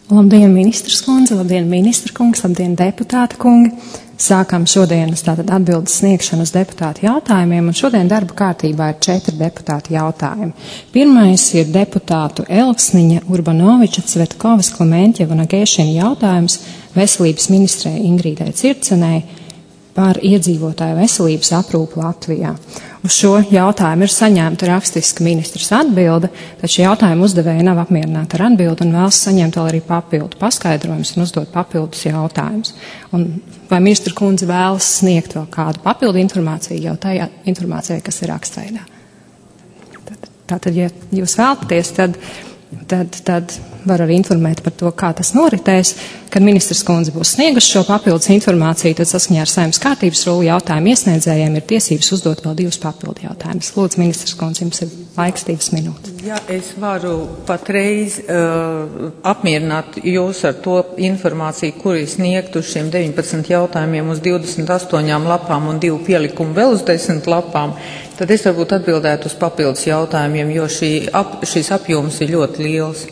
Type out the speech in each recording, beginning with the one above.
Labdien, ministrs kundze, labdien, ministra kungs, labdien, deputāta kungi. Sākam šodienas tātad atbildes sniegšanu uz deputātu jautājumiem, un šodien darba kārtībā ir 4 deputātu jautājumi. Pirmais ir deputātu Elksniņa, Urbanoviča, Cvetkovas, Klementjeva un Agēšina jautājums veselības ministrei Ingrīdai Circenei par iedzīvotāju veselības aprūpu Latvijā. Uz šo jautājumu ir saņemta rakstiska ministrs atbilde, taču jautājumu uzdevēja nav apmierināta ar atbildi un vēlas saņemt vēl arī papildu paskaidrojumus un uzdot papildus jautājumus. Un vai ministra kundze vēlas sniegt vēl kādu papildu informāciju jau tajā informācijā, kas ir rakstveidā? Tātad, ja jūs vēlaties, tad var arī informēt par to, kā tas noritēs. Kad ministrs kundze būs sniegusi šo papildus informāciju, tad saskaņā ar Saeimas kārtības rulu jautājumu iesniedzējiem ir tiesības uzdot vēl 2 papildu jautājumus. Lūdzu, ministrs kundze, jums ir laiks 2 minūtes. Jā, es varu patreiz apmierināt jūs ar to informāciju, kuru es sniegtu uz šiem 19 jautājumiem uz 28 lapām un 2 pielikumu vēl uz 10 lapām. Tad es varbūt atbildētu uz papildus jautājumiem, jo šis apjoms ir ļoti liels.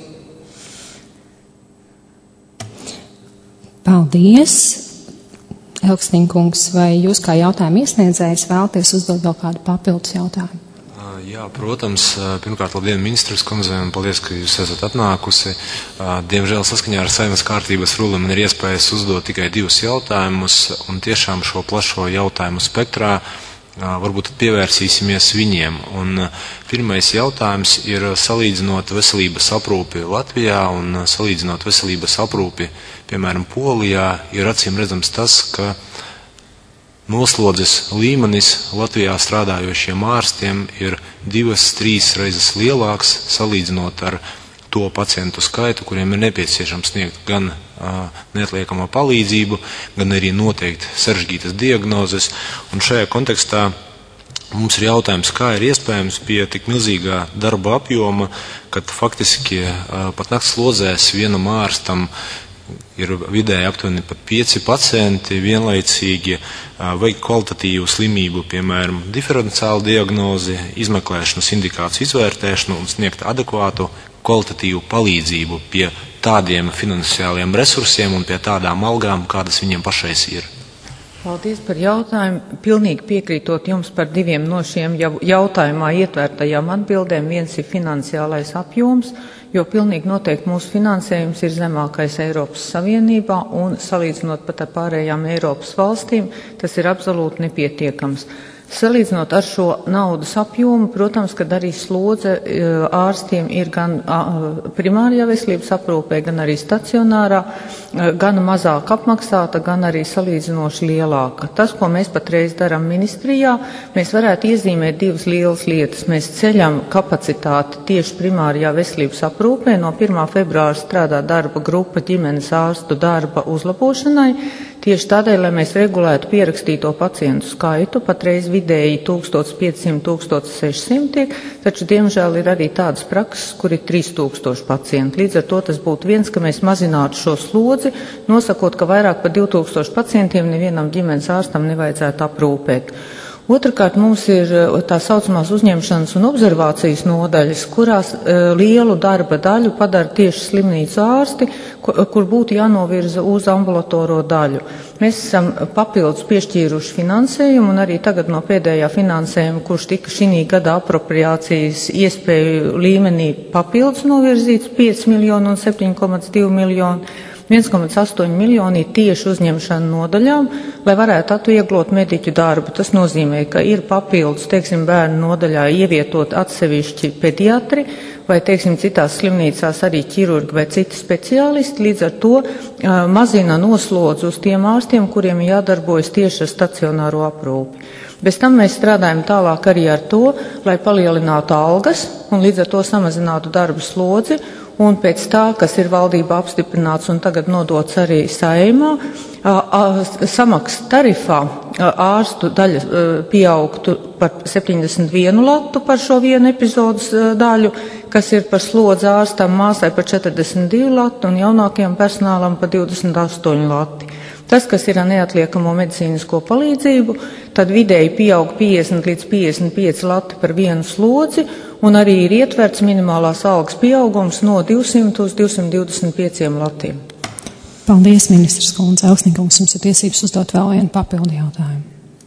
Paldies. Elksniņa kungs, vai jūs kā jautājumu iesniedzējs vēlaties uzdot vēl kādu papildus jautājumu? Jā, protams. Pirmkārt, labdien, ministrs kundze, un paldies, ka jūs esat atnākusi. Diemžēl saskaņā ar Saeimas kārtības rulu man ir iespējas uzdot tikai 2 jautājumus, un tiešām šo plašo jautājumu spektrā varbūt pievērsīsimies viņiem. Un pirmais jautājums ir salīdzinot veselības aprūpi Latvijā un salīdzinot veselības aprūpi, piemēram, Polijā, ir acīm redzams tas, ka noslodzes līmenis Latvijā strādājošiem ārstiem ir 2-3 reizes lielāks salīdzinot ar to pacientu skaitu, kuriem ir nepieciešams sniegt gan neatliekamo palīdzību, gan arī noteikti sarežģītas diagnozes. Un šajā kontekstā mums ir jautājums, kā ir iespējams pie tik milzīgā darba apjoma, kad faktiski pat nakts slodzēs vienam ārstam ir vidēji aptuveni pat 5 pacienti vienlaicīgi veikt kvalitatīvu slimību, piemēram, diferenciālu diagnozi, izmeklēšanas indikāciju izvērtēšanu un sniegt adekvātu kvalitatīvu palīdzību pie tādiem finansiāliem resursiem un pie tādām algām, kādas viņiem pašais ir. Paldies par jautājumu. Pilnīgi piekrītot jums par 2 no šiem jautājumā ietvērtajām atbildēm. Viens ir finansiālais apjoms, jo pilnīgi noteikti mūsu finansējums ir zemākais Eiropas Savienībā un salīdzinot pat ar pārējām Eiropas valstīm, tas ir absolūti nepietiekams. Salīdzinot ar šo naudas apjomu, protams, kad arī slodze ārstiem ir gan primārajā veselības aprūpē, gan arī stacionārā, gan mazāk apmaksāta, gan arī salīdzinoši lielāka. Tas, ko mēs patreiz darām ministrijā, mēs varētu iezīmēt 2 lielas lietas. Mēs ceļam kapacitāti tieši primārajā veselības aprūpē. No 1. februāra strādā darba grupa ģimenes ārstu darba uzlabošanai. Tieši tādēļ, lai mēs regulētu pierakstīto pacientu skaitu, patreiz vidēji 1500–1600, taču diemžēl ir arī tādas prakses, kur ir 3000 pacienti. Līdz ar to tas būtu viens, ka mēs mazinātu šo slodzi, nosakot, ka vairāk par 2000 pacientiem nevienam ģimenes ārstam nevajadzētu aprūpēt. Otrakārt, mums ir tā saucamās uzņemšanas un observācijas nodaļas, kurās lielu darba daļu padara tieši slimnīcu ārsti, kur būtu jānovirza uz ambulatoro daļu. Mēs esam papildus piešķīruši finansējumu un arī tagad no pēdējā finansējuma, kurš tika šī gada apropriācijas iespēju līmenī papildus novirzīts 5 miljoni un 7,2 miljoni. 1,8 miljoni ir tieši uzņemšana nodaļām, lai varētu atvieglot mediķu darbu. Tas nozīmē, ka ir papildus, bērnu nodaļā ievietot atsevišķi pediatri, vai, citās slimnīcās arī ķirurgi vai citi speciālisti, līdz ar to mazina noslodzi uz tiem ārstiem, kuriem jādarbojas tieši ar stacionāro aprūpi. Bez tam mēs strādājam tālāk arī ar to, lai palielinātu algas un līdz ar to samazinātu darba slodzi, un pēc tā, kas ir valdībā apstiprināts un tagad nodots arī Saeimā, samaksas tarifā ārstu daļa pieaugtu par 71 latu par šo vienu epizodes daļu, kas ir par slodzi ārstam, māsai par 42 latu un jaunākajam personālam par 28 lati. Tas, kas ir ar neatliekamo medicīnisko palīdzību, tad vidēji pieaug 50 līdz 55 lati par vienu slodzi, un arī ir ietverts minimālās algas pieaugums no 200 uz 225 latiem. Paldies, ministrs kundze. Elksnīkungs, jums ir tiesības uzdot vēl vienu papildu jautājumu.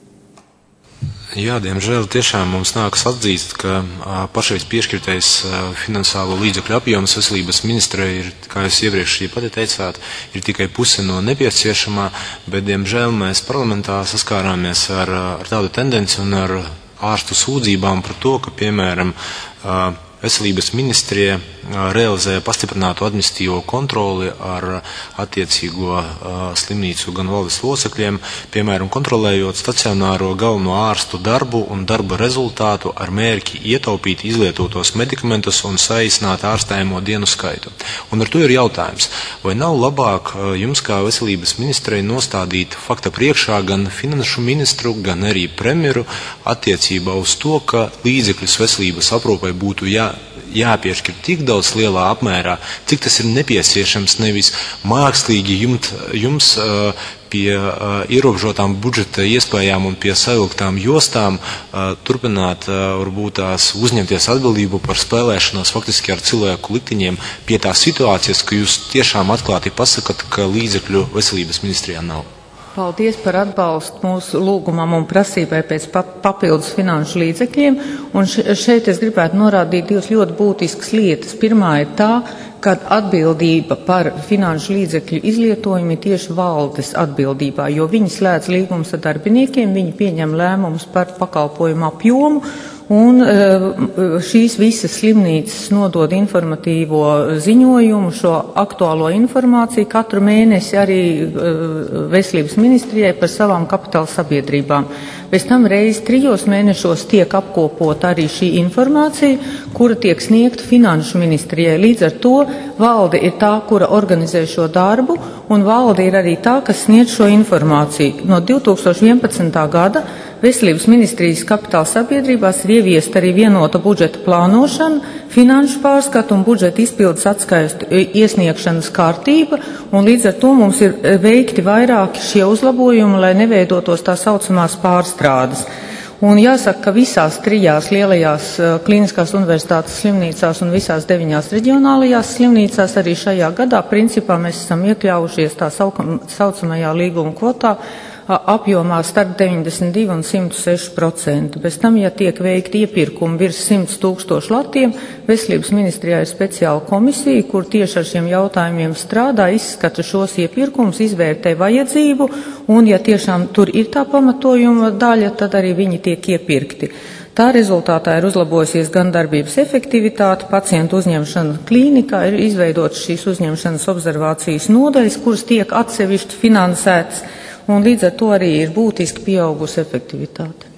Jā, diemžēl tiešām mums nākas atzīst, ka pašreiz piešķirtais finansālo līdzekļu apjoms veselības ministrei ir, kā jūs iepriekš pati teicāt, ir tikai puse no nepieciešamā, bet diemžēl mēs parlamentā saskārāmies ar tādu tendenci un ar ārstu sūdzībām par to, ka, piemēram, veselības ministrija realizē pastiprinātu administratīvo kontroli ar attiecīgo slimnīcu gan valdes locekļiem, piemēram, kontrolējot stacionāro galveno ārstu darbu un darba rezultātu ar mērķi ietaupīt izlietotos medikamentus un saīsināt ārstējumu dienu skaitu. Un ar to ir jautājums, vai nav labāk jums kā veselības ministrei nostādīt fakta priekšā gan finanšu ministru, gan arī premjeru attiecībā uz to, ka līdzekļus veselības aprūpai būtu jāpiešķir tik daudz lielā apmērā, cik tas ir nepieciešams, nevis mākslīgi jums pie ierobežotām budžeta iespējām un pie savilktām jostām turpināt varbūt tās uzņemties atbildību par spēlēšanos faktiski ar cilvēku likteņiem pie tās situācijas, ka jūs tiešām atklāti pasakat, ka līdzekļu veselības ministrijā nav. Paldies par atbalstu mūsu lūgumam un prasībai pēc papildus finanšu līdzekļiem. Un šeit es gribētu norādīt divas ļoti būtiskas lietas. Pirmā ir tā, ka atbildība par finanšu līdzekļu izlietojumu ir tieši valdes atbildībā, jo viņi slēdz līgumus ar darbiniekiem, viņi pieņem lēmumus par pakalpojumu apjomu. Un šīs visas slimnīcas nodod informatīvo ziņojumu, šo aktuālo informāciju katru mēnesi arī veselības ministrijai par savām kapitāla sabiedrībām. Pēc tam reiz 3 mēnešos tiek apkopota arī šī informācija, kura tiek sniegta finanšu ministrijai. Līdz ar to valde ir tā, kura organizē šo darbu, un valde ir arī tā, kas sniedz šo informāciju. No 2011. gada Veselības ministrijas kapitāla sabiedrībās ir ieviesta arī vienota budžeta plānošana, finanšu pārskatu un budžeta izpildes atskaistu iesniegšanas kārtība, un līdz ar to mums ir veikti vairāki šie uzlabojumi, lai neveidotos tā saucamās pārstrādes. Un jāsaka, ka visās 3 lielajās klīniskās universitātes slimnīcās un visās 9 reģionālajās slimnīcās arī šajā gadā principā mēs esam iekļaujušies tā saucamajā līguma kvotā apjomā starp 92 un 106%. Bez tam, ja tiek veikti iepirkumi virs 100 000 latiem, veselības ministrijā ir speciāla komisija, kur tieši ar šiem jautājumiem strādā, izskata šos iepirkumus, izvērtē vajadzību, un ja tiešām tur ir tā pamatojuma daļa, tad arī viņi tiek iepirkti. Tā rezultātā ir uzlabojusies gan darbības efektivitāte, pacientu uzņemšana klīnikā, ir izveidotas šīs uzņemšanas observācijas nodaļas, kuras tiek atsevišķi finansētas, un līdz ar to arī ir būtiski pieaugusi efektivitāte.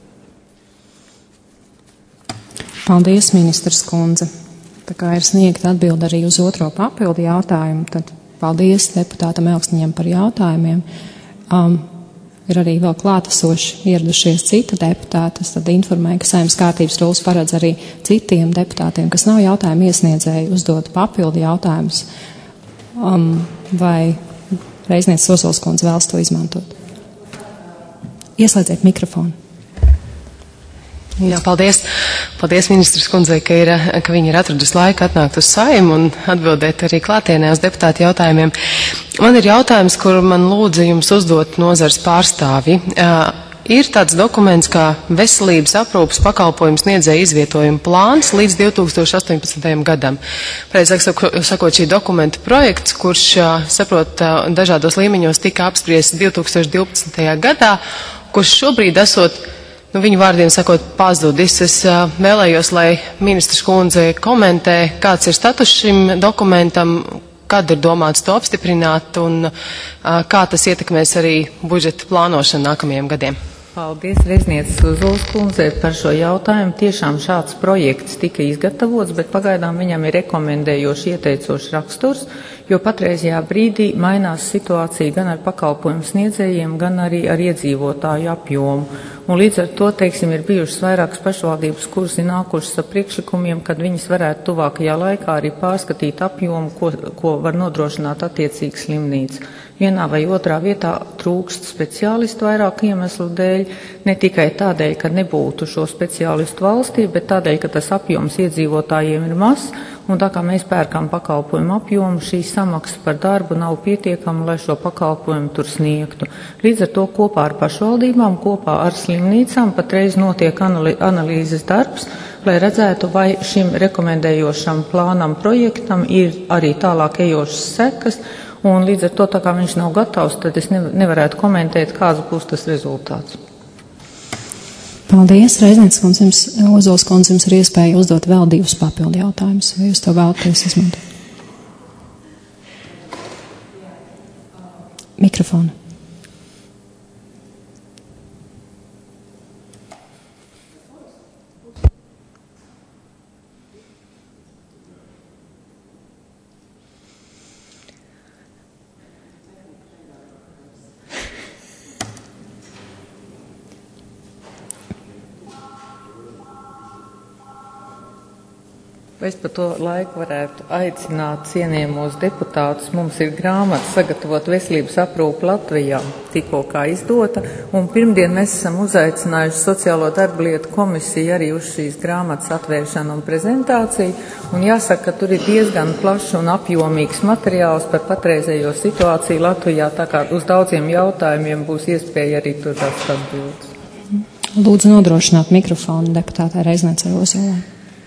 Paldies, ministrs kundze. Tā kā ir sniegta atbilde arī uz otro papildu jautājumu, tad paldies deputātam Elksniņam par jautājumiem. Ir arī vēl klātesoši ieradušies citi deputāti. Es tad informēju, ka Saeimas kārtības rullis paredz arī citiem deputātiem, kas nav jautājumu iesniedzēji, uzdot papildu jautājumus. Vai Reiznieks Ozols kundze vēlas to izmantot? Ieslēdziet mikrofonu. Jā, paldies. Paldies ministrs kundzei, ka viņi ir atradusi laiku atnākt uz Saimu un atbildēt arī klātienē uz deputātu jautājumiem. Man ir jautājums, kur man lūdza jums uzdot nozars pārstāvi. Ir tāds dokuments kā veselības aprūpas pakalpojums sniedzēja izvietojuma plāns līdz 2018. gadam. Precīzāk sakot, šī dokumenta projekts, kurš, saprot, dažādos līmeņos tika apspriests 2012. gadā, kurš šobrīd esot, viņu vārdiem sakot, pazudis. Es vēlējos, lai ministrs kundze komentē, kāds ir status šim dokumentam, kad ir domāts to apstiprināt un kā tas ietekmēs arī budžeta plānošanu nākamajiem gadiem. Paldies, Reiznieces Ozols kundzei par šo jautājumu. Tiešām šāds projekts tika izgatavots, bet pagaidām viņam ir rekomendējoši ieteicošs raksturs, jo patreizajā brīdī mainās situācija gan ar pakalpojumu sniedzējiem, gan arī ar iedzīvotāju apjomu. Un līdz ar to, teiksim, ir bijušas vairākas pašvaldības, kuras ir nākušas ar priekšlikumiem, kad viņas varētu tuvākajā laikā arī pārskatīt apjomu, ko var nodrošināt attiecīga slimnīca. Vienā vai otrā vietā trūkst speciālistu vairāku iemeslu dēļ, ne tikai tādēļ, ka nebūtu šo speciālistu valstī, bet tādēļ, ka tas apjoms iedzīvotājiem ir mazs, un tā kā mēs pērkam pakalpojumu apjomu, šī samaksa par darbu nav pietiekama, lai šo pakalpojumu tur sniegtu. Līdz ar to kopā ar pašvaldībām, kopā ar slimnīcām patreiz notiek analīzes darbs, lai redzētu, vai šim rekomendējošam plānam projektam ir arī tālāk ejošas sekas, un līdz ar to, tā kā viņš nav gatavs, tad es nevarētu komentēt, kāds būs tas rezultāts. Paldies, Reiznieks kundze, Ozols kundze, jums ir iespēja uzdot vēl 2 papildu jautājumus, vai jūs to vēlaties izmantot? Mikrofonu. Es pa to laiku varētu aicināt cienījamos deputātus. Mums ir grāmata sagatavot veselības aprūpu Latvijā, tikko kā izdota, un pirmdien mēs esam uzaicinājuši Sociālo darba lietu komisiju arī uz šīs grāmatas atvēršanu un prezentāciju, un jāsaka, ka tur ir diezgan plašs un apjomīgs materiāls par patreizējo situāciju Latvijā, tā kā uz daudziem jautājumiem būs iespēja arī tur rast atbildes. Lūdzu nodrošināt mikrofonu deputātā Reizniecei Ozolai.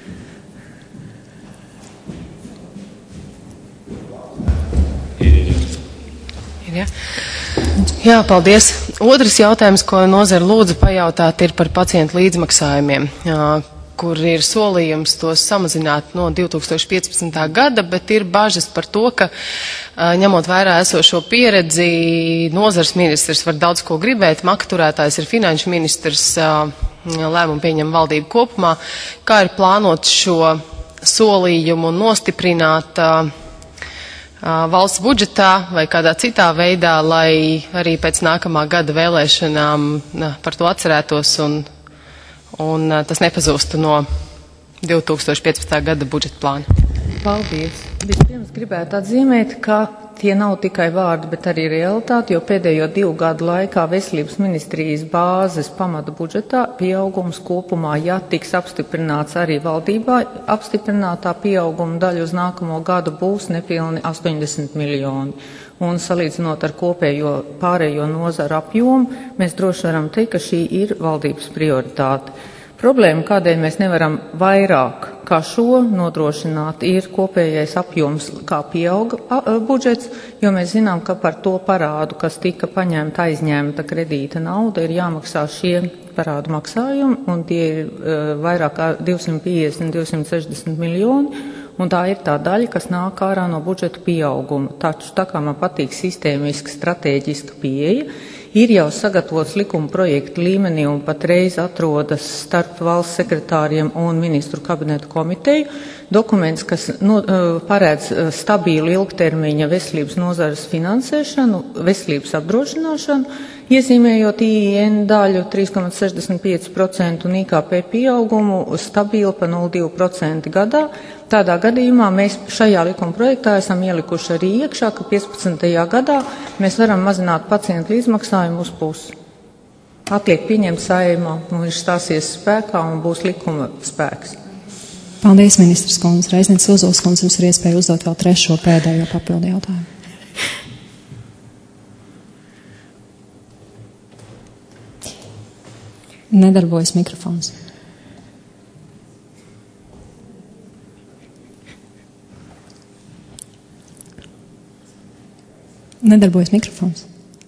Ja? Jā, paldies. Otrs jautājums, ko nozara lūdzu pajautāt, ir par pacientu līdzmaksājumiem, kur ir solījums tos samazināt no 2015. gada, bet ir bažas par to, ka ņemot vērā esošo pieredzi, nozars ministrs var daudz ko gribēt, makturētājs ir finanšu ministrs, lēmumu pieņem valdību kopumā. Kā ir plānots šo solījumu nostiprināt valsts budžetā vai kādā citā veidā, lai arī pēc nākamā gada vēlēšanām par to atcerētos un tas nepazūstu no 2015. gada budžeta plāna? Paldies. Vispirms gribētu atzīmēt, ka tie nav tikai vārdi, bet arī realitāte, jo pēdējo 2 gadu laikā veselības ministrijas bāzes pamata budžetā pieaugums kopumā, ja tiks apstiprināts arī valdībā, apstiprinātā pieauguma daļa uz nākamo gadu būs nepilni 80 miljoni. Un salīdzinot ar kopējo pārējo nozaru apjomu, mēs droši varam teikt, ka šī ir valdības prioritāte. Problēma, kādēļ mēs nevaram vairāk kā šo nodrošināt, ir kopējais apjoms, kā pieauga budžets, jo mēs zinām, ka par to parādu, kas tika paņemta aizņemta kredīta nauda, ir jāmaksā šie parādu maksājumi, un tie ir vairāk kā 250-260 miljoni, un tā ir tā daļa, kas nāk ārā no budžeta pieauguma. Taču, tā kā man patīk sistēmiska, strateģiska pieeja, ir jau sagatavots likuma projekta līmenī un patreiz atrodas starp valsts sekretāriem un ministru kabinetu komiteju dokuments, kas paredz stabilu ilgtermiņa veselības nozares finansēšanu, veselības apdrošināšanu, iezīmējot IIN daļu 3,65% un IKP pieaugumu stabilu pa 0,2% gadā. Tādā gadījumā mēs šajā likuma projektā esam ielikuši arī iekšā, ka 15. gadā mēs varam mazināt pacientu līdzmaksājumu uz pusi. Atliek pieņemt Saeimā, un viņš stāsies spēkā un būs likuma spēks. Paldies, ministrs kundze. Reiznieks Ozols kundze, jums ir iespēja uzdot vēl 3. pēdējo papildu jautājumu. Nedarbojas mikrofons. Nedarbojas mikrofons.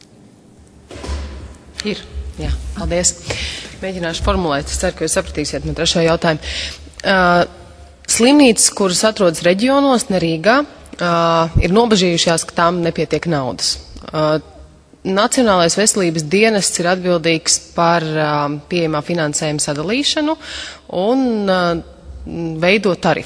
Ir, jā, paldies. Mēģināšu formulēt, es ceru, ka jūs sapratīsiet man 3. jautājumu. Slimnīcas, kuras atrodas reģionos, ne Rīgā, ir nobažījušās, ka tām nepietiek naudas. Nacionālais veselības dienests ir atbildīgs par pieejamā finansējuma sadalīšanu un veido tarifus.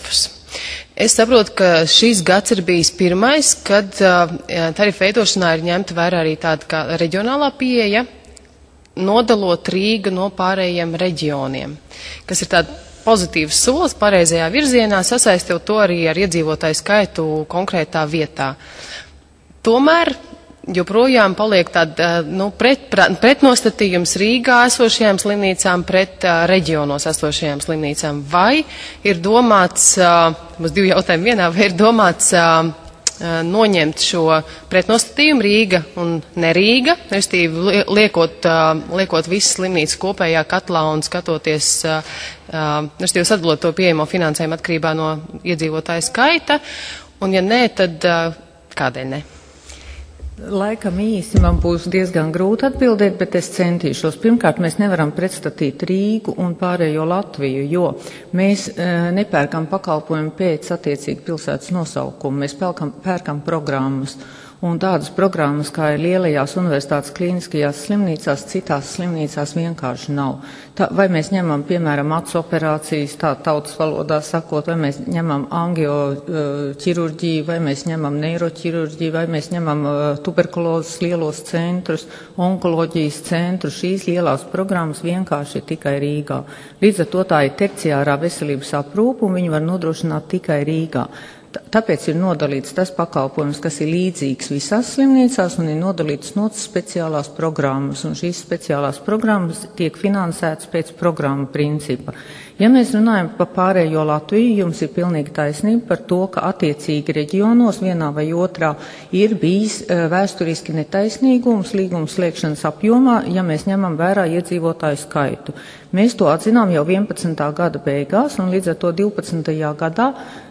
Es saprotu, ka šis gads ir bijis pirmais, kad tarifu veidošanā ir ņemta vērā arī tāda kā reģionālā pieeja, nodalot Rīgu no pārējiem reģioniem, kas ir tāda pozitīvs solis pareizajā virzienā, sasaistot to arī ar iedzīvotāju skaitu konkrētā vietā. Tomēr joprojām paliek tāda pretnostatījums Rīgā esošajām slimnīcām pret reģionos esošajām slimnīcām. Vai ir domāts, mums divi jautājumi vienā, vai ir domāts noņemt šo pretnostatījumu Rīga un ne Rīga, restīvi liekot visas slimnīcas kopējā katlā un skatoties, restīvi sadalot to pieejamo finansējumu atkarībā no iedzīvotāju skaita, un ja nē, tad kādēļ ne? Laikam īsi man būs diezgan grūti atbildēt, bet es centīšos. Pirmkārt, mēs nevaram pretstatīt Rīgu un pārējo Latviju, jo mēs nepērkam pakalpojumu pēc attiecīgi pilsētas nosaukumu, mēs pērkam programmas. Un tādas programmas, kā ir lielajās universitātes klīniskajās slimnīcās, citās slimnīcās vienkārši nav. Vai mēs ņemam, piemēram, acu operācijas, tā tautas valodā sakot, vai mēs ņemam angioķirurģiju, vai mēs ņemam neiroķirurģiju, vai mēs ņemam tuberkulozes lielos centrus, onkoloģijas centrus, šīs lielās programmas vienkārši ir tikai Rīgā. Līdz ar to tā ir terciārā veselības aprūpe, un viņi var nodrošināt tikai Rīgā. Tāpēc ir nodalīts tas pakalpojums, kas ir līdzīgs visās slimnīcās, un ir nodalīts notas speciālās programmas, un šīs speciālās programmas tiek finansētas pēc programmu principa. Ja mēs runājam par pārējo Latviju, jums ir pilnīgi taisnība par to, ka attiecīgi reģionos vienā vai otrā ir bijis vēsturiski netaisnīgums līguma slēgšanas apjomā, ja mēs ņemam vērā iedzīvotāju skaitu. Mēs to atzinām jau 11. gada beigās, un līdz ar to 12. gadā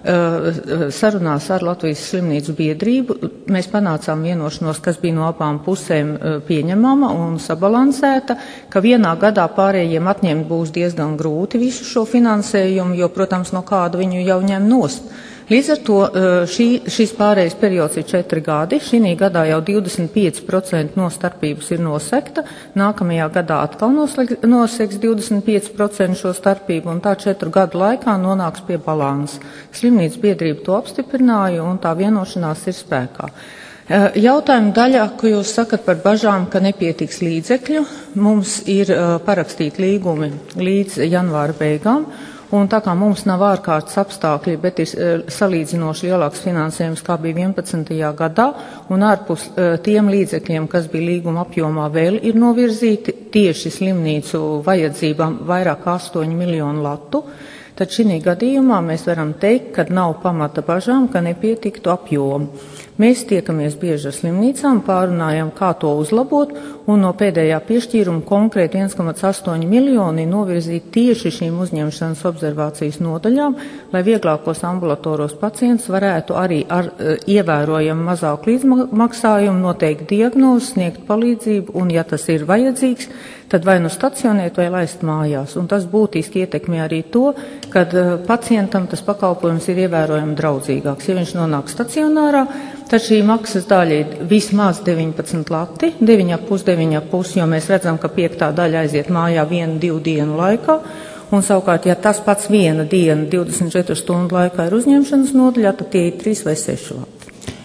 sarunās ar Latvijas slimnīcu biedrību mēs panācām vienošanos, kas bija no abām pusēm pieņemama un sabalansēta, ka vienā gadā pārējiem atņemt būs diezgan grūti visu šo finansējumu, jo, protams, no kāda viņu jau ņem nost. Līdz ar to šīs pārējais periods ir 4 gadi, šī gadā jau 25% no starpības ir nosekta, nākamajā gadā atkal noseks 25% šo starpību, un tā 4 gadu laikā nonāks pie balansa. Slimnīcas biedrība to apstiprināja, un tā vienošanās ir spēkā. Jautājuma daļā, ko jūs sakat par bažām, ka nepietiks līdzekļu, mums ir parakstīti līgumi līdz janvāra beigām, un tā kā mums nav ārkārtas apstākļi, bet ir salīdzinoši lielāks finansējums, kā bija 11. gadā, un ārpus tiem līdzekļiem, kas bija līguma apjomā, vēl ir novirzīti tieši slimnīcu vajadzībām vairāk kā 8 miljonu latu, tad šī gadījumā mēs varam teikt, ka nav pamata bažām, ka nepietiktu apjomu. Mēs tiekamies bieži ar slimnīcām, pārunājam, kā to uzlabot, un no pēdējā piešķīruma konkrēti 1,8 miljoni novirzīt tieši šīm uzņemšanas observācijas nodaļām, lai vieglākos ambulatoros pacientus varētu arī ar ievērojamu mazāku līdzmaksājumu noteikt diagnozi, sniegt palīdzību, un ja tas ir vajadzīgs, tad vai nu stacionēt vai laist mājās. Un tas būtiski ietekmē arī to, kad pacientam tas pakalpojums ir ievērojami draudzīgāks. Ja viņš nonāk stacionārā, tad šī maksas daļa ir vismaz 19 lati, 9,5, jo mēs redzam, ka 5. daļa aiziet mājā 1-2 dienu laikā, un savukārt, ja tas pats 1 diena 24 stundu laikā ir uzņemšanas nodaļā, tad tie ir 3 vai 6 lati.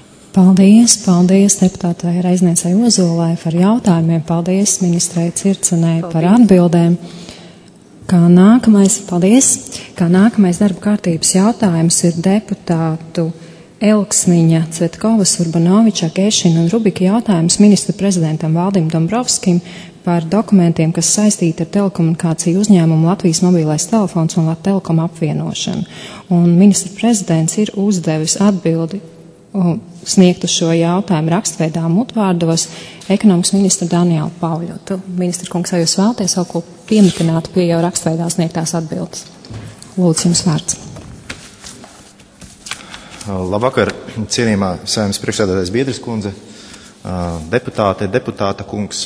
Paldies deputātai Reizniecei Ozolai par jautājumiem, paldies ministrei Circenei par atbildēm. Kā nākamais darba kārtības jautājums ir deputātu Elksniņa, Cvetkovas, Urbanoviča, Gešina un Rubika jautājums ministra prezidentam Valdim Dombrovskim par dokumentiem, kas saistīti ar telekomunikāciju uzņēmumu Latvijas mobilais telefons un Latelekom apvienošanu. Un ministra prezidents ir uzdevis atbildi sniegt uz šo jautājumu rakstveidā mutvārdos ekonomikas ministra Daniela Pauļotu. Ministra kungs, vai jūs vēlaties vēl ko pieminēt pie jau rakstveidā sniegtās atbildes? Lūdzu, jums vārds. Labvakar, cienījumā Saeimas priekšsēdētājas Biedres kundze, deputāta kungs.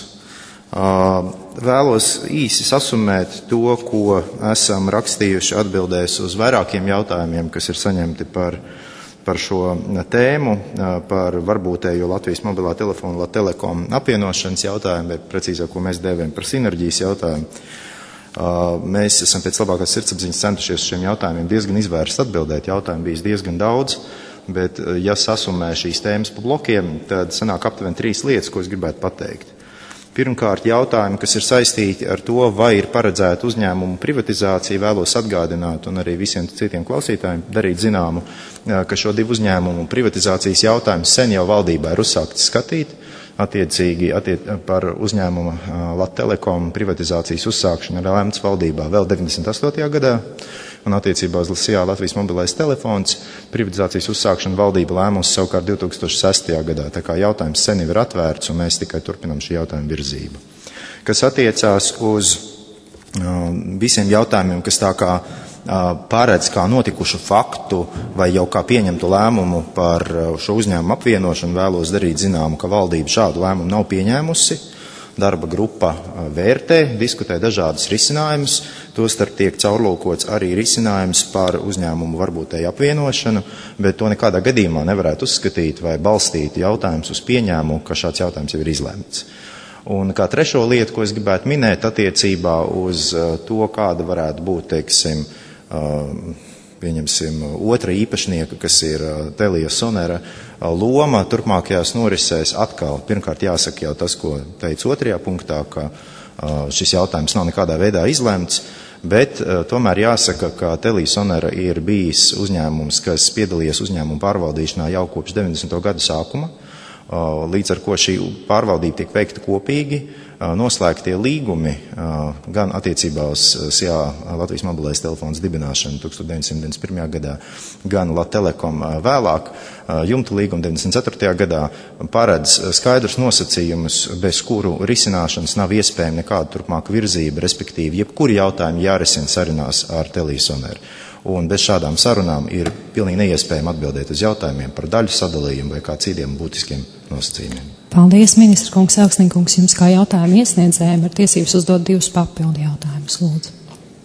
Vēlos īsi sasumēt to, ko esam rakstījuši atbildēs uz vairākiem jautājumiem, kas ir saņemti par šo tēmu, par varbūtējo Latvijas mobilā telefona Latelekom apvienošanas jautājumu, vai precīzāk, ko mēs dēvējam par sinerģijas jautājumu. Mēs esam pēc labākās sirdsapziņas centušies uz šiem jautājumiem diezgan izvērst atbildēt. Jautājumu bijis diezgan daudz, bet ja sasumē šīs tēmas pa blokiem, tad sanāk aptuveni 3 lietas, ko es gribētu pateikt. Pirmkārt, jautājumi, kas ir saistīti ar to, vai ir paredzēta uzņēmumu privatizācija, vēlos atgādināt un arī visiem citiem klausītājiem darīt zināmu, ka šo 2 uzņēmumu privatizācijas jautājums sen jau valdībā ir uzsākts skatīt. Attiecīgi par uzņēmumu Lattelekom privatizācijas uzsākšanu ir lēmts valdībā vēl 98. gadā. Un attiecībā uz Latvijas mobilais telefons privatizācijas uzsākšanu valdība lēmusi savukārt 2006. gadā. Tā kā jautājums sen ir atvērts un mēs tikai turpinam šī jautājuma virzību. Kas attiecās uz visiem jautājumiem, kas tā kā paredz kā notikušu faktu vai jau kā pieņemtu lēmumu par šo uzņēmumu apvienošanu, vēlos darīt zināmu, ka valdība šādu lēmumu nav pieņēmusi. Darba grupa vērtē, diskutē dažādas risinājumus, tostarp tiek caurlūkots arī risinājums par uzņēmumu varbūtēju apvienošanu, bet to nekādā gadījumā nevarētu uzskatīt vai balstīt jautājums uz pieņēmumu, ka šāds jautājums jau ir izlemts. Un kā trešo lietu, ko es gribētu minēt attiecībā uz to, kāda varētu būt, teiksim, pieņemsim, otra īpašnieka, kas ir Telia Sonera loma turpmākajās norisēs atkal. Pirmkārt jāsaka jau tas, ko teicu otrajā punktā, ka šis jautājums nav nekādā veidā izlemts, bet tomēr jāsaka, ka Telia Sonera ir bijis uzņēmums, kas piedalījies uzņēmumu pārvaldīšanā jau kopš 90. gadu sākuma, līdz ar ko šī pārvaldība tiek veikta kopīgi. Noslēgtie līgumi gan attiecībā uz SIA Latvijas mobilais telefons dibināšanu 1991. gadā, gan Lattelekom vēlāk, jumta līguma 94. gadā paredz skaidrus nosacījumus, bez kuru risināšanas nav iespējama nekāda turpmāka virzība, respektīvi jebkuri jautājumi jārisina sarunās ar Telia Soneru. Un bez šādām sarunām ir pilnīgi neiespējami atbildēt uz jautājumiem par daļu sadalījumu vai kā citiem būtiskiem nosacījumiem. Paldies, ministra kungs, Elksnīkungs, jums kā jautājumu iesniedzējiem ir tiesības uzdot 2 papildu jautājumus, lūdzu.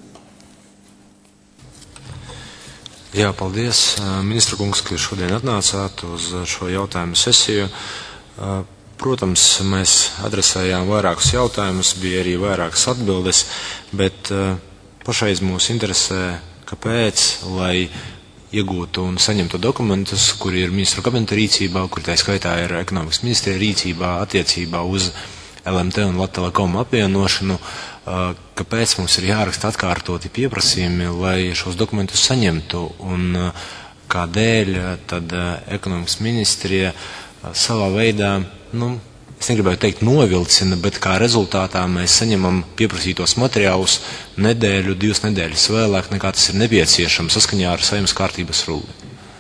Jā, paldies, ministra kungs, ka šodien atnācāt uz šo jautājumu sesiju. Protams, mēs adresējām vairākus jautājumus, bija arī vairākas atbildes, bet pašreiz mūs interesē, kāpēc, lai iegūtu un saņemtu dokumentus, kuri ir ministru kabineta rīcībā, kuri tā skaitā ir ekonomikas ministrija rīcībā attiecībā uz LMT un Lattelekom apvienošanu, kāpēc mums ir jāraksta atkārtoti pieprasījumi, lai šos dokumentus saņemtu un kādēļ tad ekonomikas ministrija savā veidā, es negribētu teikt novilcina, bet kā rezultātā mēs saņemam pieprasītos materiālus nedēļu, 2 nedēļas vēlāk, nekā tas ir nepieciešams saskaņā ar Saeimas kārtības rulli.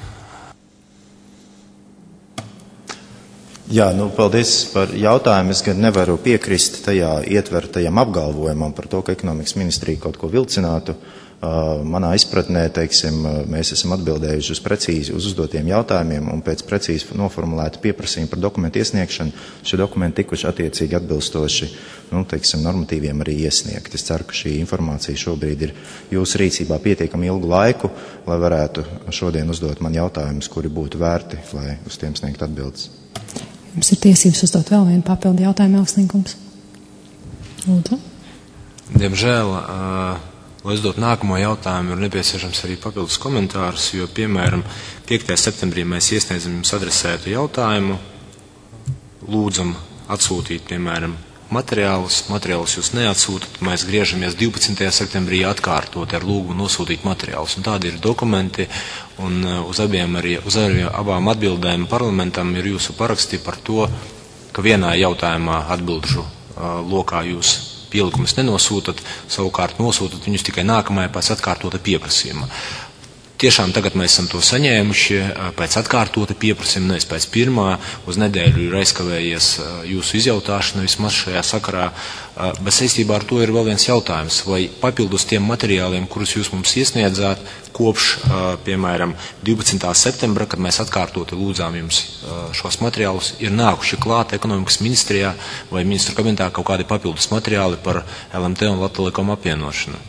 Jā, paldies par jautājumu. Es gan nevaru piekrist tajā ietvertajam apgalvojumam par to, ka ekonomikas ministrija kaut ko vilcinātu. Manā izpratnē, teiksim, mēs esam atbildējuši uz precīzi uz uzdotiem jautājumiem un pēc precīzi noformulēta pieprasījuma par dokumentu iesniegšanu. Šie dokumenti tikuši attiecīgi atbilstoši, teiksim, normatīviem arī iesniegt. Es ceru, ka šī informācija šobrīd ir jūsu rīcībā pietiekami ilgu laiku, lai varētu šodien uzdot man jautājumus, kuri būtu vērti, lai uz tiem sniegt atbildes. Jums ir tiesības uzdot vēl vienu papildu jautājumu, Elksnīkungs. Lūdzu. Diemžēl, lai uzdot nākamo jautājumu, ir nepieciešams arī papildus komentārus, jo, piemēram, 5. septembrī mēs iesniedzam jums adresētu jautājumu, lūdzam atsūtīt, piemēram, materiālus jūs neatsūtat, mēs griežamies 12. septembrī atkārtot ar lūgumu nosūtīt materiālus. Un tādi ir dokumenti, un uz abām atbildēm parlamentam ir jūsu paraksti par to, ka vienā jautājumā atbildžu lokā jūs pielikumus nenosūtat, savukārt nosūtat viņus tikai nākamajā pēc atkārtota pieprasījuma. Tiešām tagad mēs esam to saņēmuši pēc atkārtota pieprasījuma, nevis pēc pirmā. Uz nedēļu ir aizkavējies jūsu izjautāšana vismaz šajā sakarā, bet saistībā ar to ir vēl viens jautājums, vai papildus tiem materiāliem, kurus jūs mums iesniedzāt kopš, piemēram, 12. septembra, kad mēs atkārtoti lūdzām jums šos materiālus, ir nākuši klāt ekonomikas ministrijā vai ministru kabinetā kaut kādi papildus materiāli par LMT un Lattelekom apvienošanu.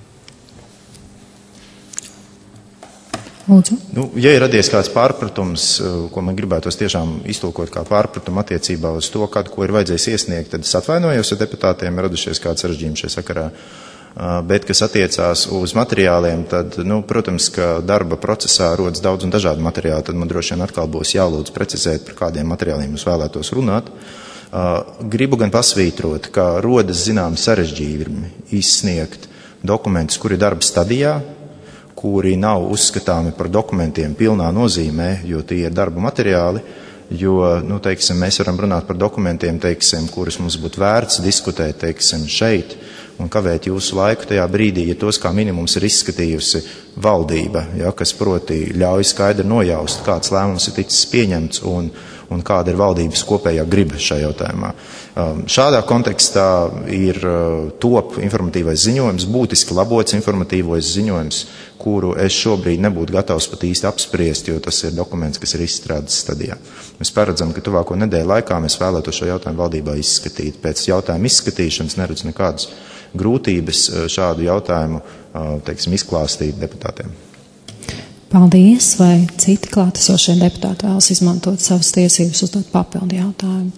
Lūdzu. Ja ir radies kāds pārpratums, ko man gribētos tiešām iztulkot kā pārpratumu attiecībā uz to, ko ir vajadzējis iesniegt, tad es atvainojos, ja deputātiem ir radušies kāds sarežģījums šajā sakarā. Bet, kas attiecās uz materiāliem, tad, protams, ka darba procesā rodas daudz un dažādi materiāli, tad man droši vien atkal būs jālūdz precizēt, par kādiem materiāliem jūs vēlētos runāt. Gribu gan pasvītrot, ka rodas zinām sarežģījumi izsniegt dokumentus, kuri darba stadijā, kuri nav uzskatāmi par dokumentiem pilnā nozīmē, jo tie ir darba materiāli, jo, mēs varam runāt par dokumentiem, kurus mums būtu vērts diskutēt, šeit, un kavēt jūsu laiku tajā brīdī, ja tos kā minimums ir izskatījusi valdība, kas proti ļauj skaidri nojaust, kāds lēmums ir ticis pieņemts un kāda ir valdības kopējā griba šajā jautājumā. Šādā kontekstā ir top informatīvais ziņojums, būtiski labots informatīvais ziņojums, kuru es šobrīd nebūtu gatavs pat īsti apspriest, jo tas ir dokuments, kas ir izstrādes stadijā. Mēs paredzam, ka tuvāko nedēļu laikā mēs vēlētu šo jautājumu valdībā izskatīt. Pēc jautājuma izskatīšanas neredz nekādas grūtības šādu jautājumu, izklāstīt deputātiem. Paldies, vai citi klātesošie deputāti vēlas izmantot savas tiesības uzdot papildu jautājumu?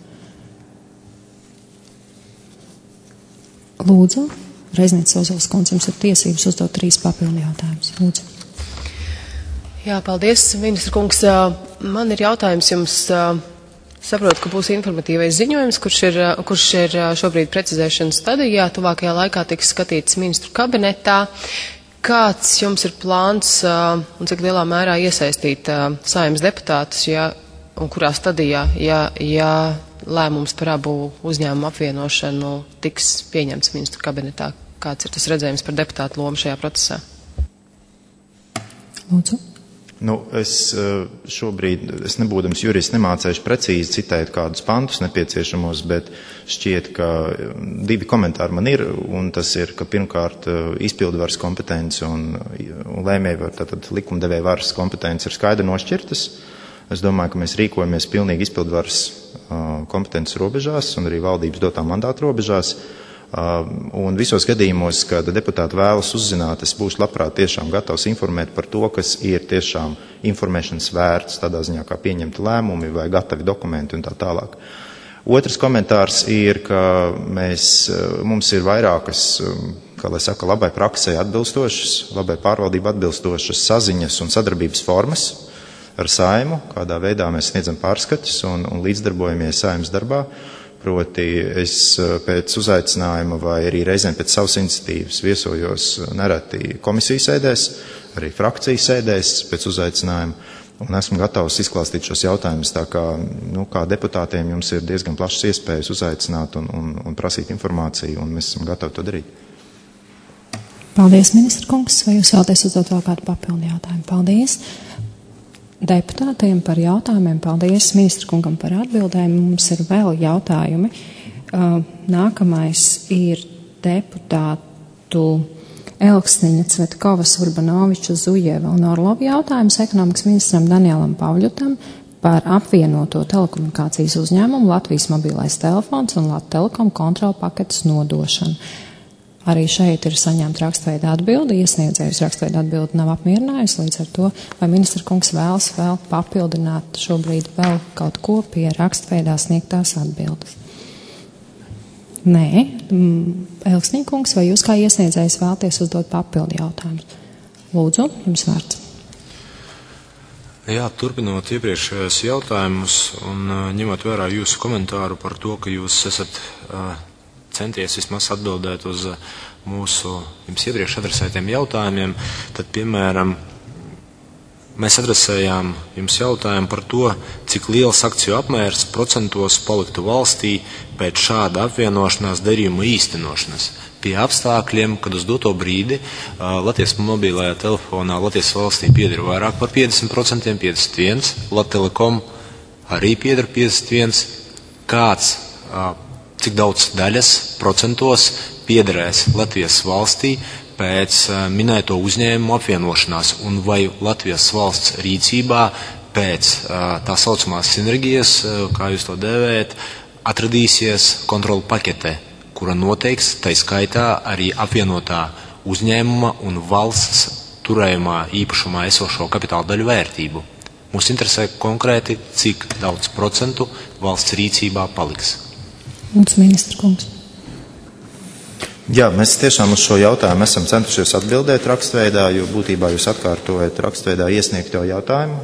Lūdzu, Reiznieks Ozols kundze, jums ir tiesības uzdot 3 papildu jautājumus. Lūdzu. Jā, paldies, ministra kungs. Man ir jautājums jums. Saprotu, ka būs informatīvais ziņojums, kurš ir šobrīd precizēšanas stadijā. Tuvākajā laikā tiks skatīts ministru kabinetā. Kāds jums ir plāns un cik lielā mērā iesaistīt Saeimas deputātus, un kurā stadijā, ja lēmums par abu uzņēmumu apvienošanu tiks pieņemts ministru kabinetā? Kāds ir tas redzējums par deputātu lomu šajā procesā? Lūdzu. Es šobrīd, nebūdams jurists, nemācēšu precīzi citēt kādus pantus nepieciešamos, bet šķiet, ka 2 komentāri man ir, un tas ir, ka pirmkārt izpildvaras kompetence un lēmēju, tātad likumdevēja varas kompetence ir skaidri nošķirtas. Es domāju, ka mēs rīkojamies pilnīgi izpildvaras kompetences robežās un arī valdības dotā mandāta robežās. Un visos gadījumos, kad deputāti vēlas uzzināt, es būšu labprāt tiešām gatavs informēt par to, kas ir tiešām informēšanas vērts, tādā ziņā kā pieņemti lēmumi vai gatavi dokumenti un tā tālāk. Otrs komentārs ir, ka mums ir vairākas, labai praksē atbilstošas, labai pārvaldība atbilstošas saziņas un sadarbības formas ar Saeimu, kādā veidā mēs sniedzam pārskatus un līdzdarbojamies Saeimas darbā. Proti es pēc uzaicinājuma vai arī reizēm pēc savas iniciatīvas viesojos nereti komisijas sēdēs, arī frakcijas sēdēs pēc uzaicinājuma, un esmu gatavs izklāstīt šos jautājumus, tā kā, kā deputātiem jums ir diezgan plašas iespējas uzaicināt un prasīt informāciju, un mēs esam gatavi to darīt. Paldies, ministra kungs, vai jūs vēlaties uzdot vēl kādu papildu jautājumu? Paldies deputātiem par jautājumiem, paldies ministra kungam par atbildēm. Mums ir vēl jautājumi. Nākamais ir deputātu Elksniņa, Cvetkovas, Urbanoviča, Zujeva un Orlova jautājums ekonomikas ministram Danielam Pavļutam par apvienoto telekomunikācijas uzņēmumu Latvijas mobilais telefons un Latvijas telekom kontrolu paketes nodošanu. Arī šeit ir saņemta rakstveida atbildi, iesniedzējus rakstveida atbildi nav apmierinājusi, līdz ar to, vai ministra kungs vēlas vēl papildināt šobrīd vēl kaut ko pie rakstveidā sniegtās atbildes? Nē. Elksniņa kungs, vai jūs kā iesniedzējs vēlaties uzdot papildu jautājumus? Lūdzu, jums vārds. Jā, turpinot iepriekšējos jautājumus un ņemot vērā jūsu komentāru par to, ka jūs esat centies vismaz atbildēt uz mūsu jums iepriekš adresētiem jautājumiem, tad, piemēram, mēs adresējām jums jautājumu par to, cik liels akciju apmērs procentos paliktu valstī pēc šāda apvienošanās darījuma īstenošanas. Pie apstākļiem, kad uz doto brīdi Latvijas mobilajā telefonā Latvijas valstī pieder vairāk par 50%, 51%, Latvijas telekom arī pieder 51%, kāds cik daudz daļas procentos piederēs Latvijas valstī pēc minēto uzņēmumu apvienošanās un vai Latvijas valsts rīcībā pēc tā saucamās sinerģijas, kā jūs to dēvējat, atradīsies kontrolu pakete, kura noteiks tai skaitā arī apvienotā uzņēmuma un valsts turējumā īpašumā esošo kapitāla daļu vērtību. Mūs interesē konkrēti, cik daudz procentu valsts rīcībā paliks. Lūdzu, ministra kungs. Jā, mēs tiešām uz šo jautājumu esam centušies atbildēt rakstveidā, jo būtībā jūs atkārtojat rakstveidā iesniegto jautājumu.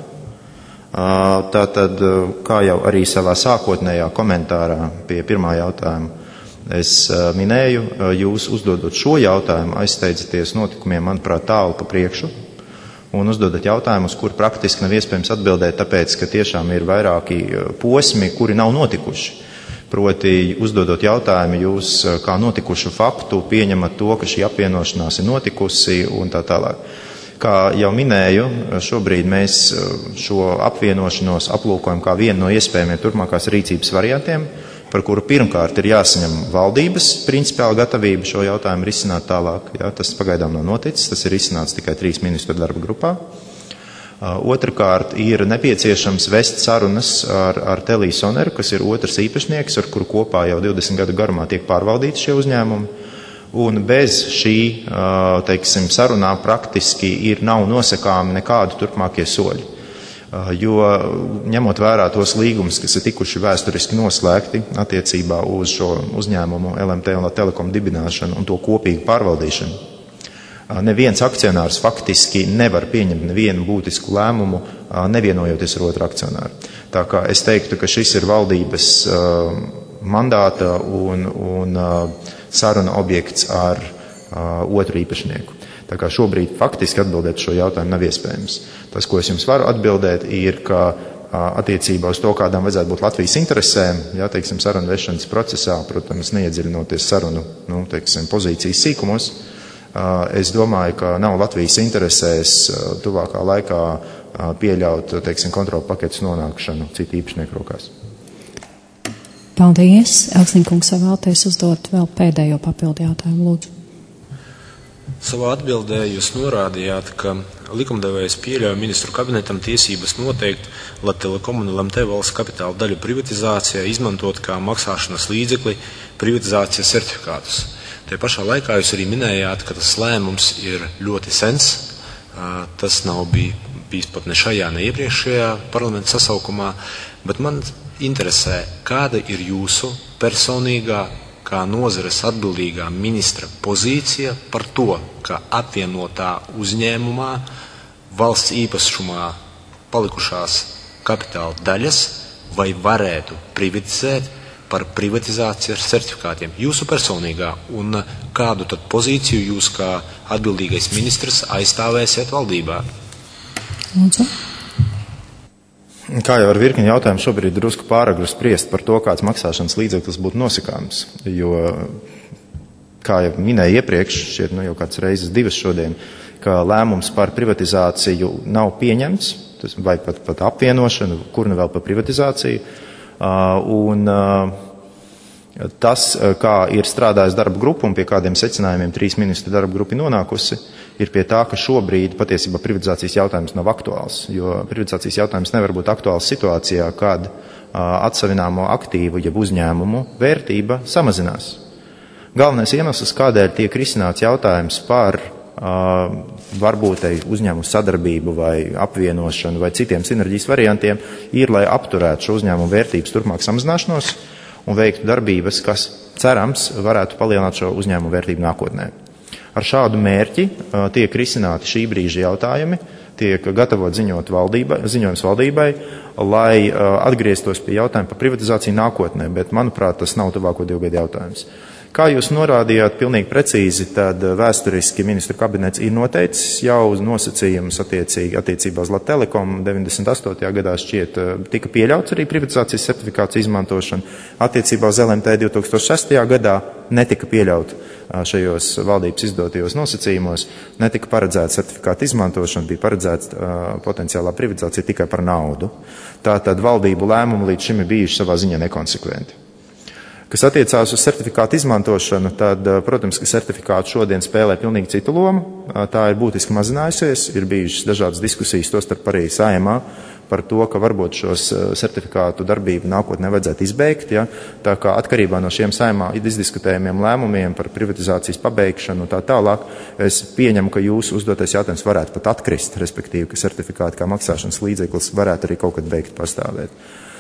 Tātad, kā jau arī savā sākotnējā komentārā pie pirmā jautājuma es minēju, jūs uzdodot šo jautājumu aizsteidzaties notikumiem, manuprāt, tālu pa priekšu un uzdodat jautājumus, kur praktiski nav iespējams atbildēt, tāpēc, ka tiešām ir vairāki posmi, kuri nav notikuši. Proti, uzdodot jautājumu, jūs kā notikušu faktu pieņemat to, ka šī apvienošanās ir notikusi un tā tālāk. Kā jau minēju, šobrīd mēs šo apvienošanos aplūkojam kā vienu no iespējamiem turpmākās rīcības variantiem, par kuru pirmkārt ir jāsaņem valdības principiāla gatavība šo jautājumu risināt tālāk. Jā, tas pagaidām nav noticis, tas ir risināts tikai 3 ministru darba grupā. Otrakārt, ir nepieciešams vest sarunas ar Teliju Soneru, kas ir otrs īpašnieks, ar kuru kopā jau 20 gadu garumā tiek pārvaldīti šie uzņēmumi. Un bez šī, teiksim, sarunā praktiski nav nosakāmi nekādi turpmākie soļi. Jo ņemot vērā tos līgumus, kas ir tikuši vēsturiski noslēgti attiecībā uz šo uzņēmumu LMT un Telekom dibināšanu un to kopīgu pārvaldīšanu, neviens akcionārs faktiski nevar pieņemt nevienu būtisku lēmumu, nevienojoties ar otru akcionāru. Tā kā es teiktu, ka šis ir valdības mandāta un saruna objekts ar otru īpašnieku. Tā kā šobrīd faktiski atbildēt šo jautājumu nav iespējams. Tas, ko es jums varu atbildēt, ir, ka attiecībā uz to, kādām vajadzētu būt Latvijas interesēm, ja, teiksim, sarunu vešanas procesā, protams, neiedziļinoties sarunu, pozīcijas sīkumos, es domāju, ka nav Latvijas interesēs tuvākā laikā pieļaut, teiksim, kontrolu paketes nonākšanu citu īpašnieku rokās. Paldies. Elksniņkungs, vai vēlaties uzdot vēl pēdējo papildu jautājumu, lūdzu? Savā atbildē jūs norādījāt, ka likumdevējs pieļauj ministru kabinetam tiesības noteikt Latelekom un LMT valsts kapitāla daļu privatizācijā izmantot kā maksāšanas līdzekli privatizācijas certifikātus. Te pašā laikā jūs arī minējāt, ka tas lēmums ir ļoti sens. Tas nav bijis pat ne šajā, ne iepriekšējā parlamenta sasaukumā, bet man interesē, kāda ir jūsu personīgā, kā nozares atbildīgā ministra pozīcija par to, ka apvienotā uzņēmumā valsts īpašumā palikušās kapitāla daļas vai varētu privatizēt par privatizāciju ar certifikātiem. Jūsu personīgā un kādu tad pozīciju jūs kā atbildīgais ministrs aizstāvēsiet valdībā? Lūdzu. Kā jau ar virkni jautājumu šobrīd drusku pāragru spriest par to, kāds maksāšanas līdzeklis būtu nosakāms, jo, kā jau minēju iepriekš, šeit jau kāds reizes 2 šodien, ka lēmums par privatizāciju nav pieņemts, vai pat apvienošanu, kur nu vēl par privatizāciju. Un tas, kā ir strādājis darba grupa un pie kādiem secinājumiem 3 ministru darba grupi nonākusi, ir pie tā, ka šobrīd patiesībā privatizācijas jautājums nav aktuāls, jo privatizācijas jautājums nevar būt aktuāls situācijā, kad atsavināmo aktīvu, jeb uzņēmumu vērtība samazinās. Galvenais iemesls, kādēļ tiek risināts jautājums par varbūtēji uzņēmumu sadarbību vai apvienošanu vai citiem sinerģijas variantiem, ir, lai apturētu šo uzņēmumu vērtības turpmāk samazināšanos un veiktu darbības, kas cerams varētu palielināt šo uzņēmumu vērtību nākotnē. Ar šādu mērķi tiek risināti šī brīža jautājumi, tiek gatavot ziņojums valdībai, lai atgrieztos pie jautājuma par privatizāciju nākotnē, bet, manuprāt, tas nav tuvāko 2 gadu jautājums. Kā jūs norādījāt pilnīgi precīzi, tad vēsturiski ministru kabinets ir noteicis jau nosacījumus attiecībā uz Latelekom. 98. gadā šķiet tika pieļauts arī privatizācijas certifikāciju izmantošana. Attiecībā uz LMT 2006. gadā netika pieļaut šajos valdības izdotajos nosacījumos, netika paredzēta certifikāta izmantošana, bija paredzēta potenciālā privatizācija tikai par naudu. Tātad valdību lēmumi līdz šim ir bijuši savā ziņā nekonsekventi. Kas attiecās uz certifikātu izmantošanu, tad, protams, ka certifikāti šodien spēlē pilnīgi citu lomu. Tā ir būtiski mazinājusies, ir bijušas dažādas diskusijas, tostarp arī Saeimā, par to, ka varbūt šos certifikātu darbību nākotnē vajadzētu izbeigt. Ja? Tā kā atkarībā no šiem Saeimā izdiskutējumiem lēmumiem par privatizācijas pabeigšanu un tā tālāk, es pieņemu, ka jūsu uzdotais jautājums varētu pat atkrist, respektīvi, ka certifikāti kā maksāšanas līdzeklis varētu arī kaut kad beigt pastāvēt.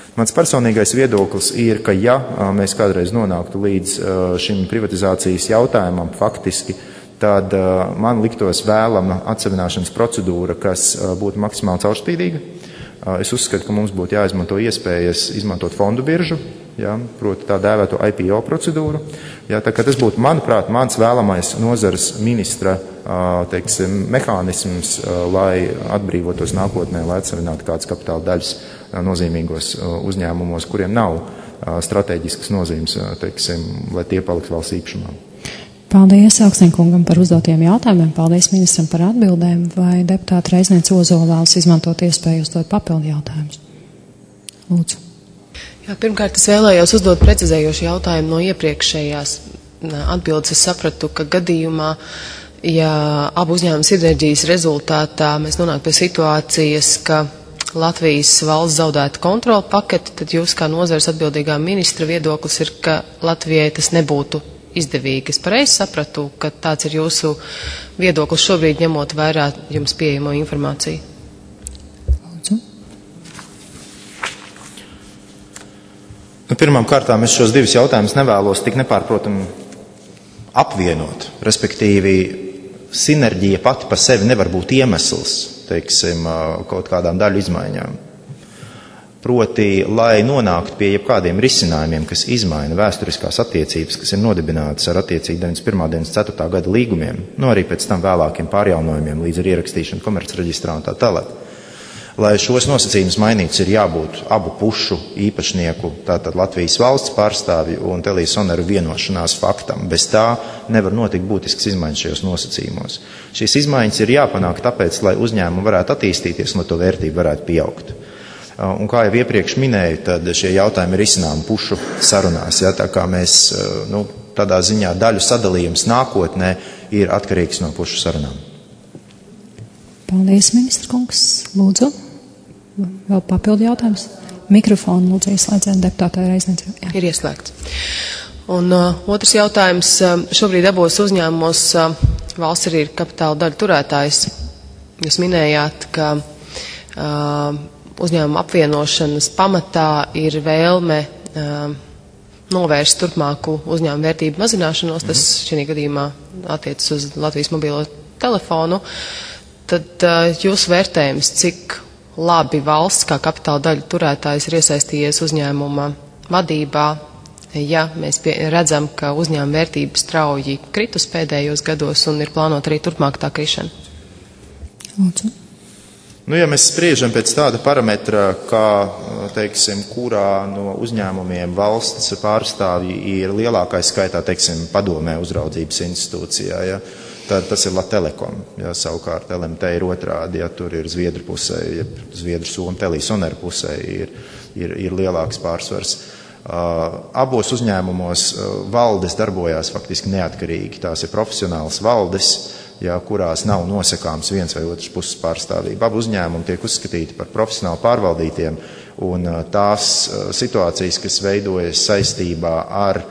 Mans personīgais viedoklis ir, ka ja mēs kādreiz nonāktu līdz šim privatizācijas jautājumam faktiski, tad man liktos vēlama atsevināšanas procedūra, kas būtu maksimāli caurspīdīga. Es uzskatu, ka mums būtu jāizmanto iespējas izmantot fondu biržu, ja, proti tā dēvēto IPO procedūru. Ja, tā kā tas būtu, manuprāt, mans vēlamais nozares ministra mehānisms, lai atbrīvotos nākotnē, lai atsevinātu kādas kapitāla daļas nozīmīgos uzņēmumos, kuriem nav strateģiskas nozīmes, lai tie paliks valsts īpašumā. Paldies Augstinkungam par uzdotiem jautājumiem, paldies ministram par atbildēm, vai deputāta Reizniece Ozola vēlas izmantot iespēju uzdot papildu jautājumus? Lūdzu. Jā, pirmkārt, es vēlējos uzdot precizējošu jautājumu no iepriekšējās atbildes. Es sapratu, ka gadījumā, ja abu uzņēmumu sinerģijas rezultātā mēs nonāk pie situācijas, ka Latvijas valsts zaudētu kontroli paketi, tad jūs kā nozares atbildīgā ministra viedoklis ir, ka Latvijai tas nebūtu izdevīgi. Es pareizi sapratu, ka tāds ir jūsu viedoklis šobrīd, ņemot vērā jums pieejamo informāciju. Lūdzu. Pirmām kārtām es šos divus jautājumus nevēlos tik nepārprotami apvienot. Respektīvi, sinerģija pati par sevi nevar būt iemesls, kaut kādām daļu izmaiņām. Proti, lai nonāktu pie jebkādiem risinājumiem, kas izmaina vēsturiskās attiecības, kas ir nodibinātas ar attiecīgi 91. 94. gada līgumiem, arī pēc tam vēlākiem pārjaunojumiem līdz ar ierakstīšanu komercreģistrā un tā tālāk. Lai šos nosacījumus mainīts, ir jābūt abu pušu īpašnieku, tātad Latvijas valsts pārstāvju un Tele-Soneru vienošanās faktam. Bez tā nevar notikt būtisks izmaiņas šajos nosacījumos. Šīs izmaiņas ir jāpanāk tāpēc, lai uzņēmumi varētu attīstīties un lai to vērtību varētu pieaugt. Un kā jau iepriekš minēju, tad šie jautājumi ir izcināmi pušu sarunās. Ja, tā kā mēs tādā ziņā daļu sadalījums nākotnē ir atkarīgs no pušu sarunām. Paldies, ministra kungs. Lūdzu, vēl papildu jautājums. Mikrofonu lūdzu ieslēdziet deputātai Reizniecei. Ir ieslēgts. Un otrs jautājums. Šobrīd abos uzņēmumos valsts arī ir kapitāla daļu turētājs. Jūs minējāt, ka uzņēmuma apvienošanas pamatā ir vēlme novērst turpmāku uzņēmumu vērtību mazināšanos. Tas šī gadījumā attiecas uz Latvijas mobilo telefonu. Tad jūsu vērtējums, cik labi valsts kā kapitāla daļu turētājs ir iesaistījies uzņēmuma vadībā, ja mēs redzam, ka uzņēmuma vērtība strauji kritus pēdējos gados un ir plānot arī turpmāk tā krišana? Lūdzu. Ja mēs spriežam pēc tāda parametra, kā, kurā no uzņēmumiem valsts pārstāvji ir lielākais skaitā, padomē uzraudzības institūcijā, ja, tad tas ir Latelekom. Ja, savukārt LMT ir otrādi, ja tur ir Zviedru pusē, ja Zviedru Somu Tele-Soneru pusē ir lielāks pārsvars. Abos uzņēmumos valdes darbojās faktiski neatkarīgi. Tās ir profesionāls valdes, ja, kurās nav nosakāms viens vai otrs puses pārstāvība. Abu uzņēmumi tiek uzskatīti par profesionāli pārvaldītiem, un tās situācijas, kas veidojas saistībā ar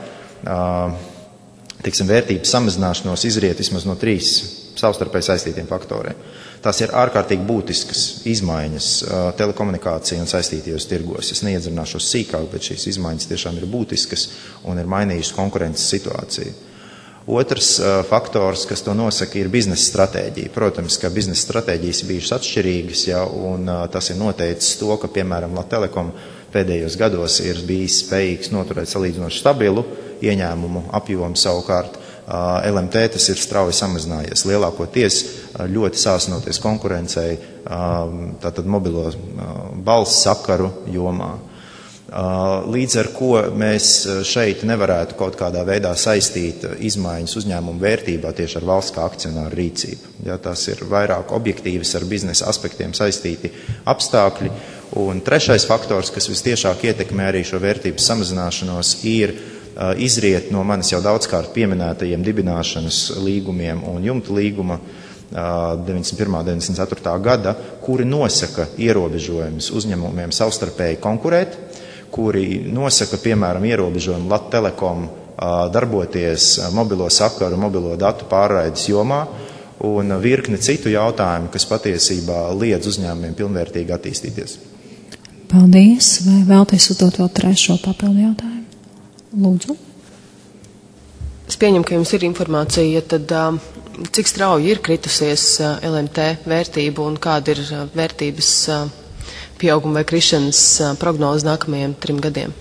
vērtības samazināšanos, izriet vismaz no 3 savstarpēji saistītiem faktoriem. Tās ir ārkārtīgi būtiskas izmaiņas telekomunikācija un saistītajos tirgos. Es neiedzināšos sīkāk, bet šīs izmaiņas tiešām ir būtiskas un ir mainījušas konkurences situāciju. Otrs faktors, kas to nosaka, ir biznesa stratēģija. Protams, ka biznesa stratēģijas bijušas atšķirīgas, ja, un tas ir noteicis to, ka, piemēram, Latelekom pēdējos gados ir bijis spējīgs noturēt salīdzinoši stabilu ieņēmumu apjomu, savukārt LMT tas ir strauji samazinājies. Lielākoties ļoti sāsinoties konkurencei, tātad mobilo balss sakaru jomā. Līdz ar ko mēs šeit nevarētu kaut kādā veidā saistīt izmaiņas uzņēmumu vērtībā tieši ar valsts kā akcionāru rīcību. Ja, tas ir vairāk objektīvas ar biznesa aspektiem saistīti apstākļi. Un trešais faktors, kas vistiešāk ietekmē arī šo vērtības samazināšanos, ir izriet no manis jau daudzkārt pieminētajiem dibināšanas līgumiem un jumta līguma 91. 94. gada, kuri nosaka ierobežojumus uzņēmumiem savstarpēji konkurēt, kuri nosaka, piemēram, ierobežojumu Latelekom darboties mobilo sakaru, mobilo datu pārraides jomā un virkni citu jautājumu, kas patiesībā liedz uzņēmumiem pilnvērtīgi attīstīties. Paldies. Vai vēlties uzdot vēl trešo papildu jautājumu? Lūdzu. Es pieņemu, ka jums ir informācija, tad cik strauji ir kritusies LMT vērtība un kāda ir vērtības pieauguma vai krišanas prognoze nākamajiem 3 gadiem?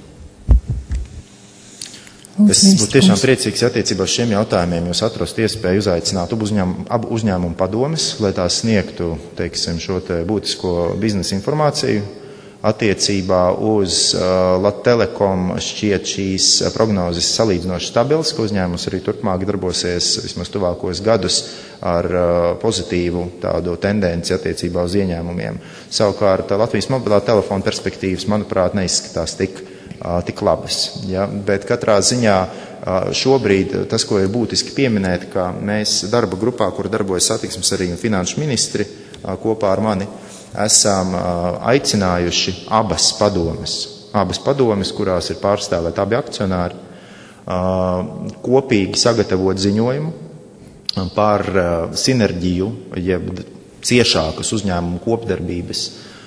Es būtu tiešām priecīgs attiecībā uz šiem jautājumiem, jūs atrast iespēju uzaicināt abu uzņēmumu padomes, lai tās sniegtu, teiksim, šo te būtisko biznesa informāciju. Attiecībā uz Lattelekom šķiet šīs prognozes salīdzinoši stabilas, ka uzņēmums arī turpmāk darbosies vismaz tuvākos gadus ar pozitīvu tādu tendenci attiecībā uz ieņēmumiem. Savukārt Latvijas mobilā telefona perspektīvas, manuprāt, neizskatās tik labas. Ja? Bet katrā ziņā šobrīd tas, ko ir būtiski pieminēt, ka mēs darba grupā, kur darbojas satiksmes arī finanšu ministri kopā ar mani, esam aicinājuši abas padomes, kurās ir pārstāvēti abi akcionāri, kopīgi sagatavot ziņojumu par sinerģiju, jeb ciešākas uzņēmumu kopdarbības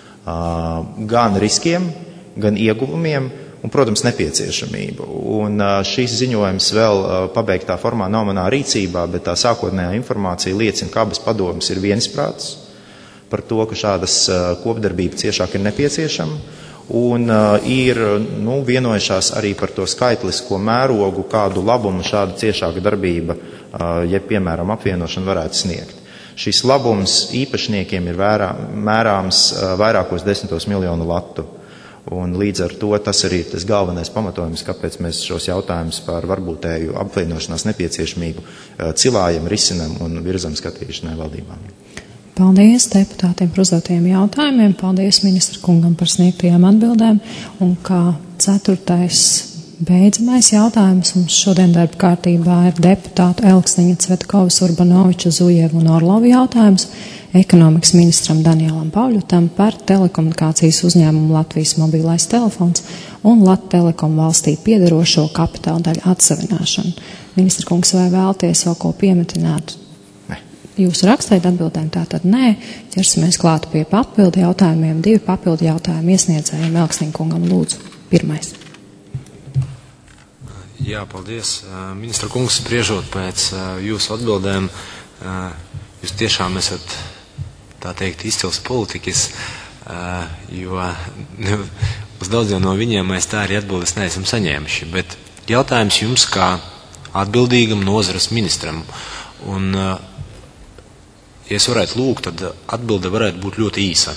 gan riskiem, gan ieguvumiem un, protams, nepieciešamību. Un šīs ziņojums vēl pabeigtā formā nav manā rīcībā, bet tā sākotnējā informācija liecina, ka abas padomes ir viensprātis par to, ka šādas kopdarbība ciešāk ir nepieciešama, un ir vienojušās arī par to skaitlisko mērogu, kādu labumu šāda ciešāka darbība, ja piemēram apvienošana varētu sniegt. Šis labums īpašniekiem ir mērāms vairākos 10 miljonu latu, un līdz ar to tas arī ir tas galvenais pamatojums, kāpēc mēs šos jautājumus par varbūtēju apvienošanās nepieciešamību cilājam, risinam un virzam skatīšanai valdībām. Paldies deputātiem par uzdotiem jautājumiem, paldies ministra kungam par sniegtajām atbildēm, un kā 4. beidzamais jautājums mums šodien darba kārtībā ir deputātu Elksniņa, Cvetkovas, Urbanoviča, Zujevu un Orlovu jautājums ekonomikas ministram Danielam Pauļutam par telekomunikācijas uzņēmumu Latvijas mobilais telefons un Lattelekom valstī piederošo kapitāla daļu atsavināšanu. Ministra kungs, vai vēlties vēl ko piemetināt? Jūsu rakstīt atbildēm, tātad nē. Ķersimies klāt pie papildu jautājumiem. 2 papildu jautājumi iesniedzējiem Elksniņa kungam. Lūdzu, pirmais. Jā, paldies. Ministra kungs, spriežot pēc jūsu atbildēm, jūs tiešām esat, tā teikt, izcils politiķis, jo uz daudziem no viņiem mēs tā arī atbildes neesam saņēmuši. Bet jautājums jums kā atbildīgam nozares ministram. Un ja es varētu lūgt, tad atbilde varētu būt ļoti īsa.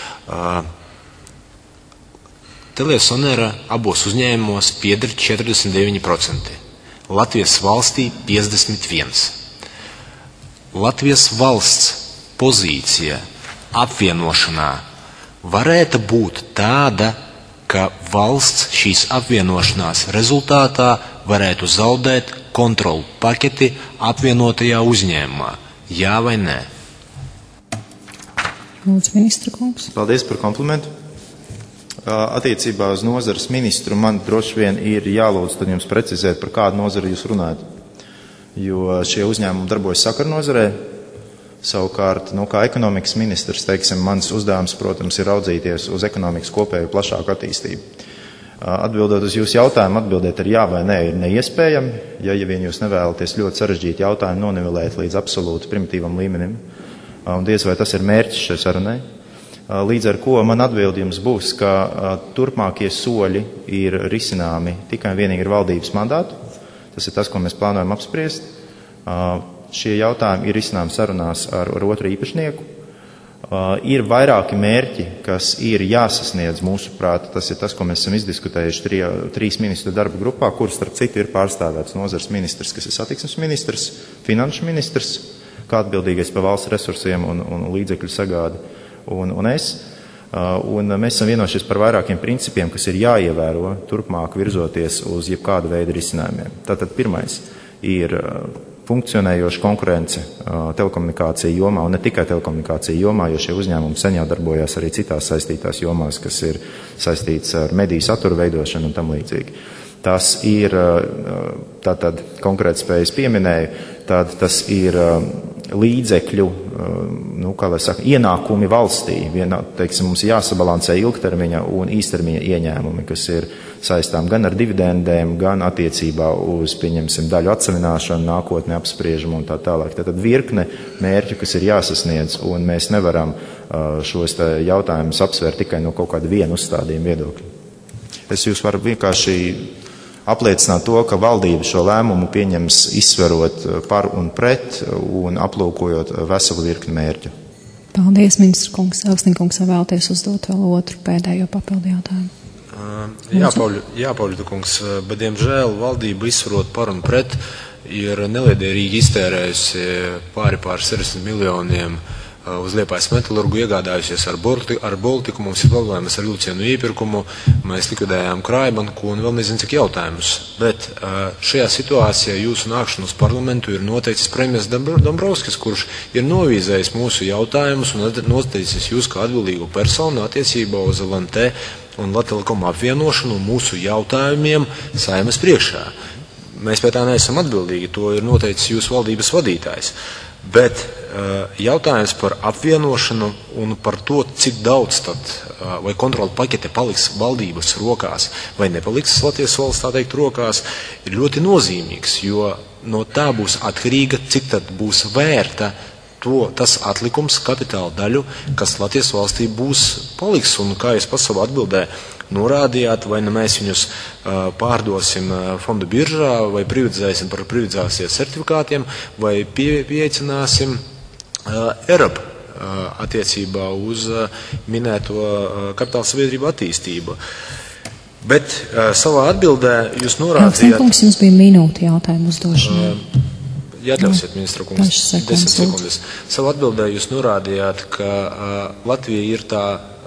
Telesonera abos uzņēmumos pieder 49%, Latvijas valstī 51%. Latvijas valsts pozīcija apvienošanā varētu būt tāda, ka valsts šīs apvienošanās rezultātā varētu zaudēt kontrolu paketi apvienotajā uzņēmumā. Jā vai nē? Lūdzu, ministra kungs. Paldies par komplimentu. Attiecībā uz nozares ministru man droši vien ir jālūdz tad jums precizēt, par kādu nozari jūs runājat. Jo šie uzņēmumi darbojas sakaru nozarē. Savukārt, kā ekonomikas ministrs, teiksim, mans uzdevums, protams, ir raudzīties uz ekonomikas kopēju plašāku attīstību. Atbildot uz jūsu jautājumu, atbildēt ar jā vai nē ir neiespējami, ja vien jūs nevēlaties ļoti sarežģītu jautājumu nonivelēt līdz absolūti primitīvam līmenim. Un diez vai tas ir mērķis šai sarunai. Līdz ar ko man atbildījums būs, ka turpmākie soļi ir risināmi tikai un vienīgi ar valdības mandātu. Tas ir tas, ko mēs plānojam apspriest. Šie jautājumi ir risināmi sarunās ar otru īpašnieku. Ir vairāki mērķi, kas ir jāsasniedz mūsuprāt. Tas ir tas, ko mēs esam izdiskutējuši 3 ministru darba grupā, kur starp citu ir pārstāvēts nozares ministrs, kas ir satiksmes ministrs, finanšu ministrs, kā atbildīgais par valsts resursiem un līdzekļu sagādi, un es. Un mēs esam vienojušies par vairākiem principiem, kas ir jāievēro turpmāk virzoties uz jebkādu veidu risinājumiem. Tātad pirmais ir funkcionējoša konkurence telekomunikāciju jomā, un ne tikai telekomunikāciju jomā, jo šie uzņēmumi sen jau darbojās arī citās saistītās jomās, kas ir saistīts ar mediju satura veidošanu un tam līdzīgi. Tas ir, tātad konkrēti spējas pieminēju, tad tas ir līdzekļu, ienākumi valstī. Mums jāsabalansē ilgtermiņa un īstermiņa ieņēmumi, kas ir saistām gan ar dividendēm, gan attiecībā uz, pieņemsim, daļu atsavināšanu, nākotnē apspriežam un tā tālāk. Tātad virkne mērķu, kas ir jāsasniedz, un mēs nevaram šos jautājumus apsvērt tikai no kaut kāda viena uzstādījuma viedokļa. Es jūs varu vienkārši apliecināt to, ka valdība šo lēmumu pieņems izsverot par un pret un aplūkojot veselu virkni mērķu. Paldies, ministra kungs. Elksniņa kungs, vai vēlaties uzdot vēl otru pēdējo papildu jautājumu? Jā, Pauļu kungs, bet diemžēl valdība izsverot par un pret ir neliederīgi iztērējusi pāri 60 miljoniem uz Liepājas metalurgu, iegādājusies ar Baltiku, mums ir problēmas ar vilcienu iepirkumu, mēs likvidējām Krājbanku un vēl nezinu cik jautājumus. Bet šajā situācijā jūsu nākšanu uz parlamentu ir noteicis premjers Dombrovskis, kurš ir novīzējis mūsu jautājumus un noteicis jūs kā atbildīgu personu attiecībā uz LNT un Latelekom apvienošanu mūsu jautājumiem Saeimas priekšā. Mēs pie tā neesam atbildīgi, to ir noteicis jūsu valdības vadītājs. Bet jautājums par apvienošanu un par to, cik daudz tad vai kontrola pakete paliks valdības rokās vai nepaliks Latvijas valsts, tā teikt, rokās, ir ļoti nozīmīgs, jo no tā būs atkarīga, cik tad būs vērta tas atlikums kapitāla daļu, kas Latvijas valstī paliks, un kā jūs pats savā atbildē norādījāt, vai ne mēs viņus pārdosim fondu biržā, vai privatizēsim par privatizācijas certifikātiem, vai pieeicināsim ERAB attiecībā uz minēto kapitāla sabiedrību attīstību. Bet savā atbildē jūs norādījāt... Kungs, jums bija minūte jautājumu uzdošanai. Ja atļausiet, ministra kungs, 10 sekundes. Savā atbildē jūs norādījāt, ka Latvija ir tā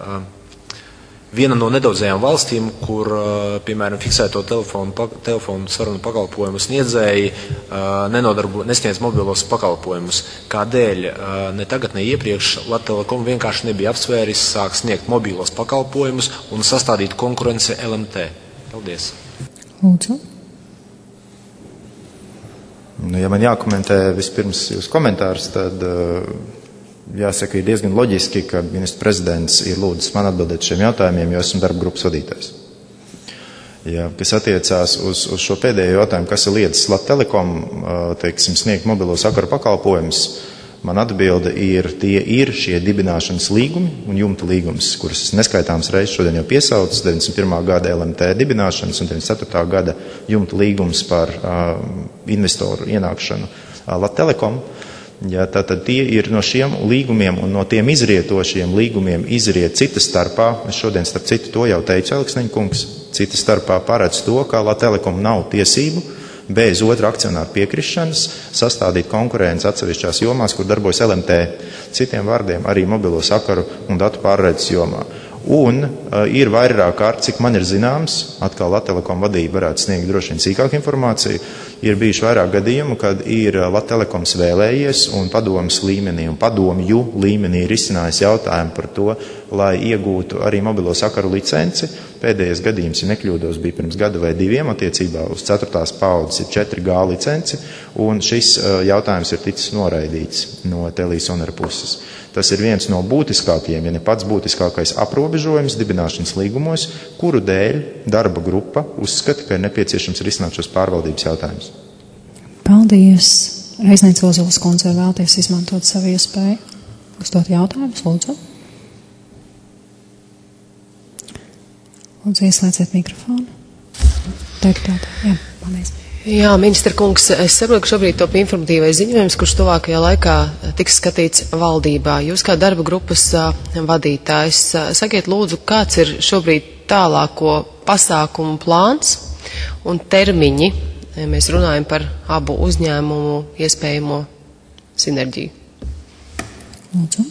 viena no nedaudzajām valstīm, kur, piemēram, fiksēto telefonu sarunu pakalpojumu sniedzēji nesniedz mobilos pakalpojumus. Kādēļ ne tagad, ne iepriekš Latelekom vienkārši nebija apsvēris sāk sniegt mobilos pakalpojumus un sastādīt konkurence LMT? Paldies. Lūdzu. Ja man jākomentē vispirms jūs komentārus, tad jāsaka, ir diezgan loģiski, ka ministra prezidents ir lūdzis man atbildēt šiem jautājumiem, jo esmu darba grupas vadītājs. Kas attiecās uz šo pēdējo jautājumu, kas ir liedzis Latelekom, sniegt mobilo sakaru pakalpojumus, man atbilde ir, tie ir šie dibināšanas līgumi un jumta līgums, kurus es neskaitāms reizes šodien jau piesaucis, 91. gada LMT dibināšanas un 94. gada jumta līgums par investoru ienākšanu Latelekom. Tātad tie ir no šiem līgumiem un no tiem izrietošiem līgumiem izriet cita starpā, es šodien starp citu to jau teicu, Elksniņa kungs, cita starpā paredz to, ka Latelekom nav tiesību bez otra akcionāra piekrišanas sastādīt konkurenci atsevišķās jomās, kur darbojas LMT, citiem vārdiem arī mobilo sakaru un datu pārraides jomā. Un ir vairāk kārt, cik man ir zināms, atkal Latelekom vadība varētu sniegt droši vien sīkāku informāciju, ir bijuši vairāk gadījumu, kad ir Latelekoms vēlējies un padomas līmenī un padomju līmenī ir izcinājis jautājumu par to, lai iegūtu arī mobilo sakaru licenci. Pēdējais gadījums, ja nekļūdos, bija pirms gada vai diviem attiecībā uz 4. paudzes ir 4G licenci, un šis jautājums ir ticis noraidīts no Telisonera puses. Tas ir viens no būtiskākajiem, ja ne pats būtiskākais aprobežojums dibināšanas līgumos, kuru dēļ darba grupa uzskata, ka ir nepieciešams risināt šos pārvaldības jautājumus. Paldies. Reiznieks Ozols kundze, vēlties izmantot savu iespēju uzdot jautājumus, lūdzu. Lūdzu, ieslēdziet mikrofonu. Jā, paldies. Jā, ministra kungs, es saprotu, ka šobrīd top informatīvais ziņojums, kurš tuvākajā laikā tiks skatīts valdībā. Jūs kā darba grupas vadītājs, sakiet lūdzu, kāds ir šobrīd tālāko pasākumu plāns un termiņi, ja mēs runājam par abu uzņēmumu iespējamo sinerģiju? Lūdzu.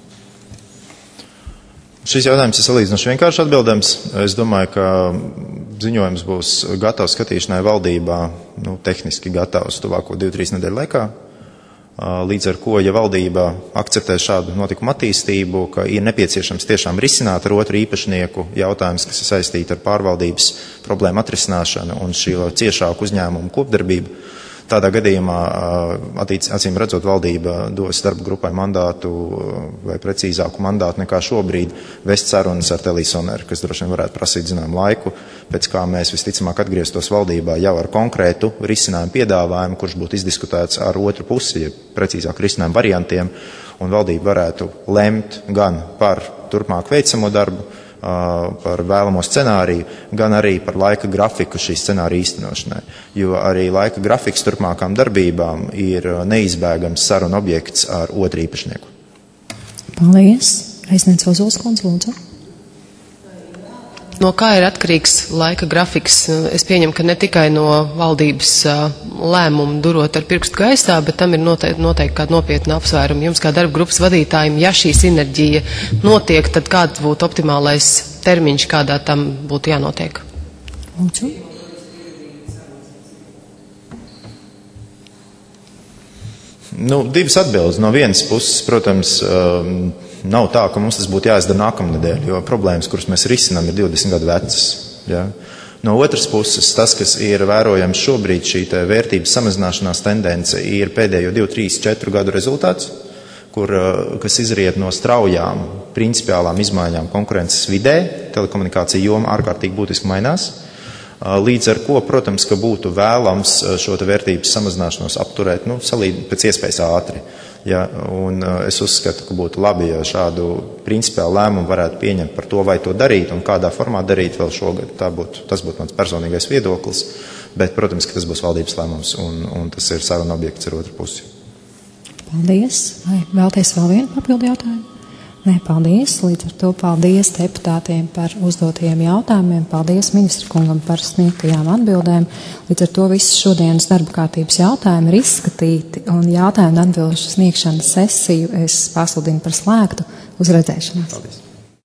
Šis jautājums ir salīdzinoši vienkārši atbildams. Es domāju, ka ziņojums būs gatavs skatīšanai valdībā, tehniski gatavs tuvāko 2-3 nedēļu laikā. Līdz ar ko, ja valdība akceptē šādu notikumu attīstību, ka ir nepieciešams tiešām risināt ar otru īpašnieku jautājumus, kas ir saistīti ar pārvaldības problēmu atrisināšanu un šo ciešāku uzņēmumu kopdarbību, Tādā gadījumā, acīm redzot, valdība dos darba grupai mandātu vai precīzāku mandātu nekā šobrīd vest sarunas ar Telesoneru, kas droši vien varētu prasīt zinām laiku, pēc kā mēs visticamāk atgrieztos valdībā jau ar konkrētu risinājumu piedāvājumu, kurš būtu izdiskutēts ar otru pusi, ja precīzāk risinājumu variantiem, un valdība varētu lemt gan par turpmāk veicamo darbu, par vēlamo scenāriju, gan arī par laika grafiku šī scenārija īstenošanai. Jo arī laika grafiks turpmākām darbībām ir neizbēgams saruna objekts ar otru īpašnieku. Paldies. Aizniec Ozols kundze, lūdzu. No kā ir atkarīgs laika grafiks? Es pieņemu, ka ne tikai no valdības lēmumu durot ar pirkstu gaisā, bet tam ir noteikti kāda nopietna apsvēruma. Jums kā darba grupas vadītājiem, ja šī sinerģija notiek, tad kāds būtu optimālais termiņš, kādā tam būtu jānotiek? Lūdzu. Divas atbildes. No vienas puses, protams, nav tā, ka mums tas būtu jāizdara nākamnedēļ, jo problēmas, kuras mēs risinām, ir 20 gadu vecas. Ja? No otras puses, tas, kas ir vērojams šobrīd, šī vērtības samazināšanās tendence, ir pēdējo 2, 3, 4 gadu rezultāts, kas izriet no straujām, principiālām izmaiņām konkurences vidē. Telekomunikācija joma ārkārtīgi būtiski mainās. Līdz ar ko, protams, ka būtu vēlams šo vērtības samazināšanos apturēt, pēc iespējas ātri. Ja, un es uzskatu, ka būtu labi, ja šādu principiālu lēmumu varētu pieņemt par to, vai to darīt un kādā formā darīt vēl šogad. Tas būtu mans personīgais viedoklis, bet, protams, ka tas būs valdības lēmums un tas ir saruna objekts ar otru pusi. Paldies. Vai vēlties vēl vienu papildu jautājumu? Nē, paldies. Līdz ar to paldies deputātiem par uzdotajiem jautājumiem. Paldies ministra kungam par sniegtajām atbildēm. Līdz ar to visu šodienas darba kārtības jautājumi ir izskatīti un jautājumu atbilžu sniegšanas sesiju es pasludinu par slēgtu. Uz redzēšanos. Paldies.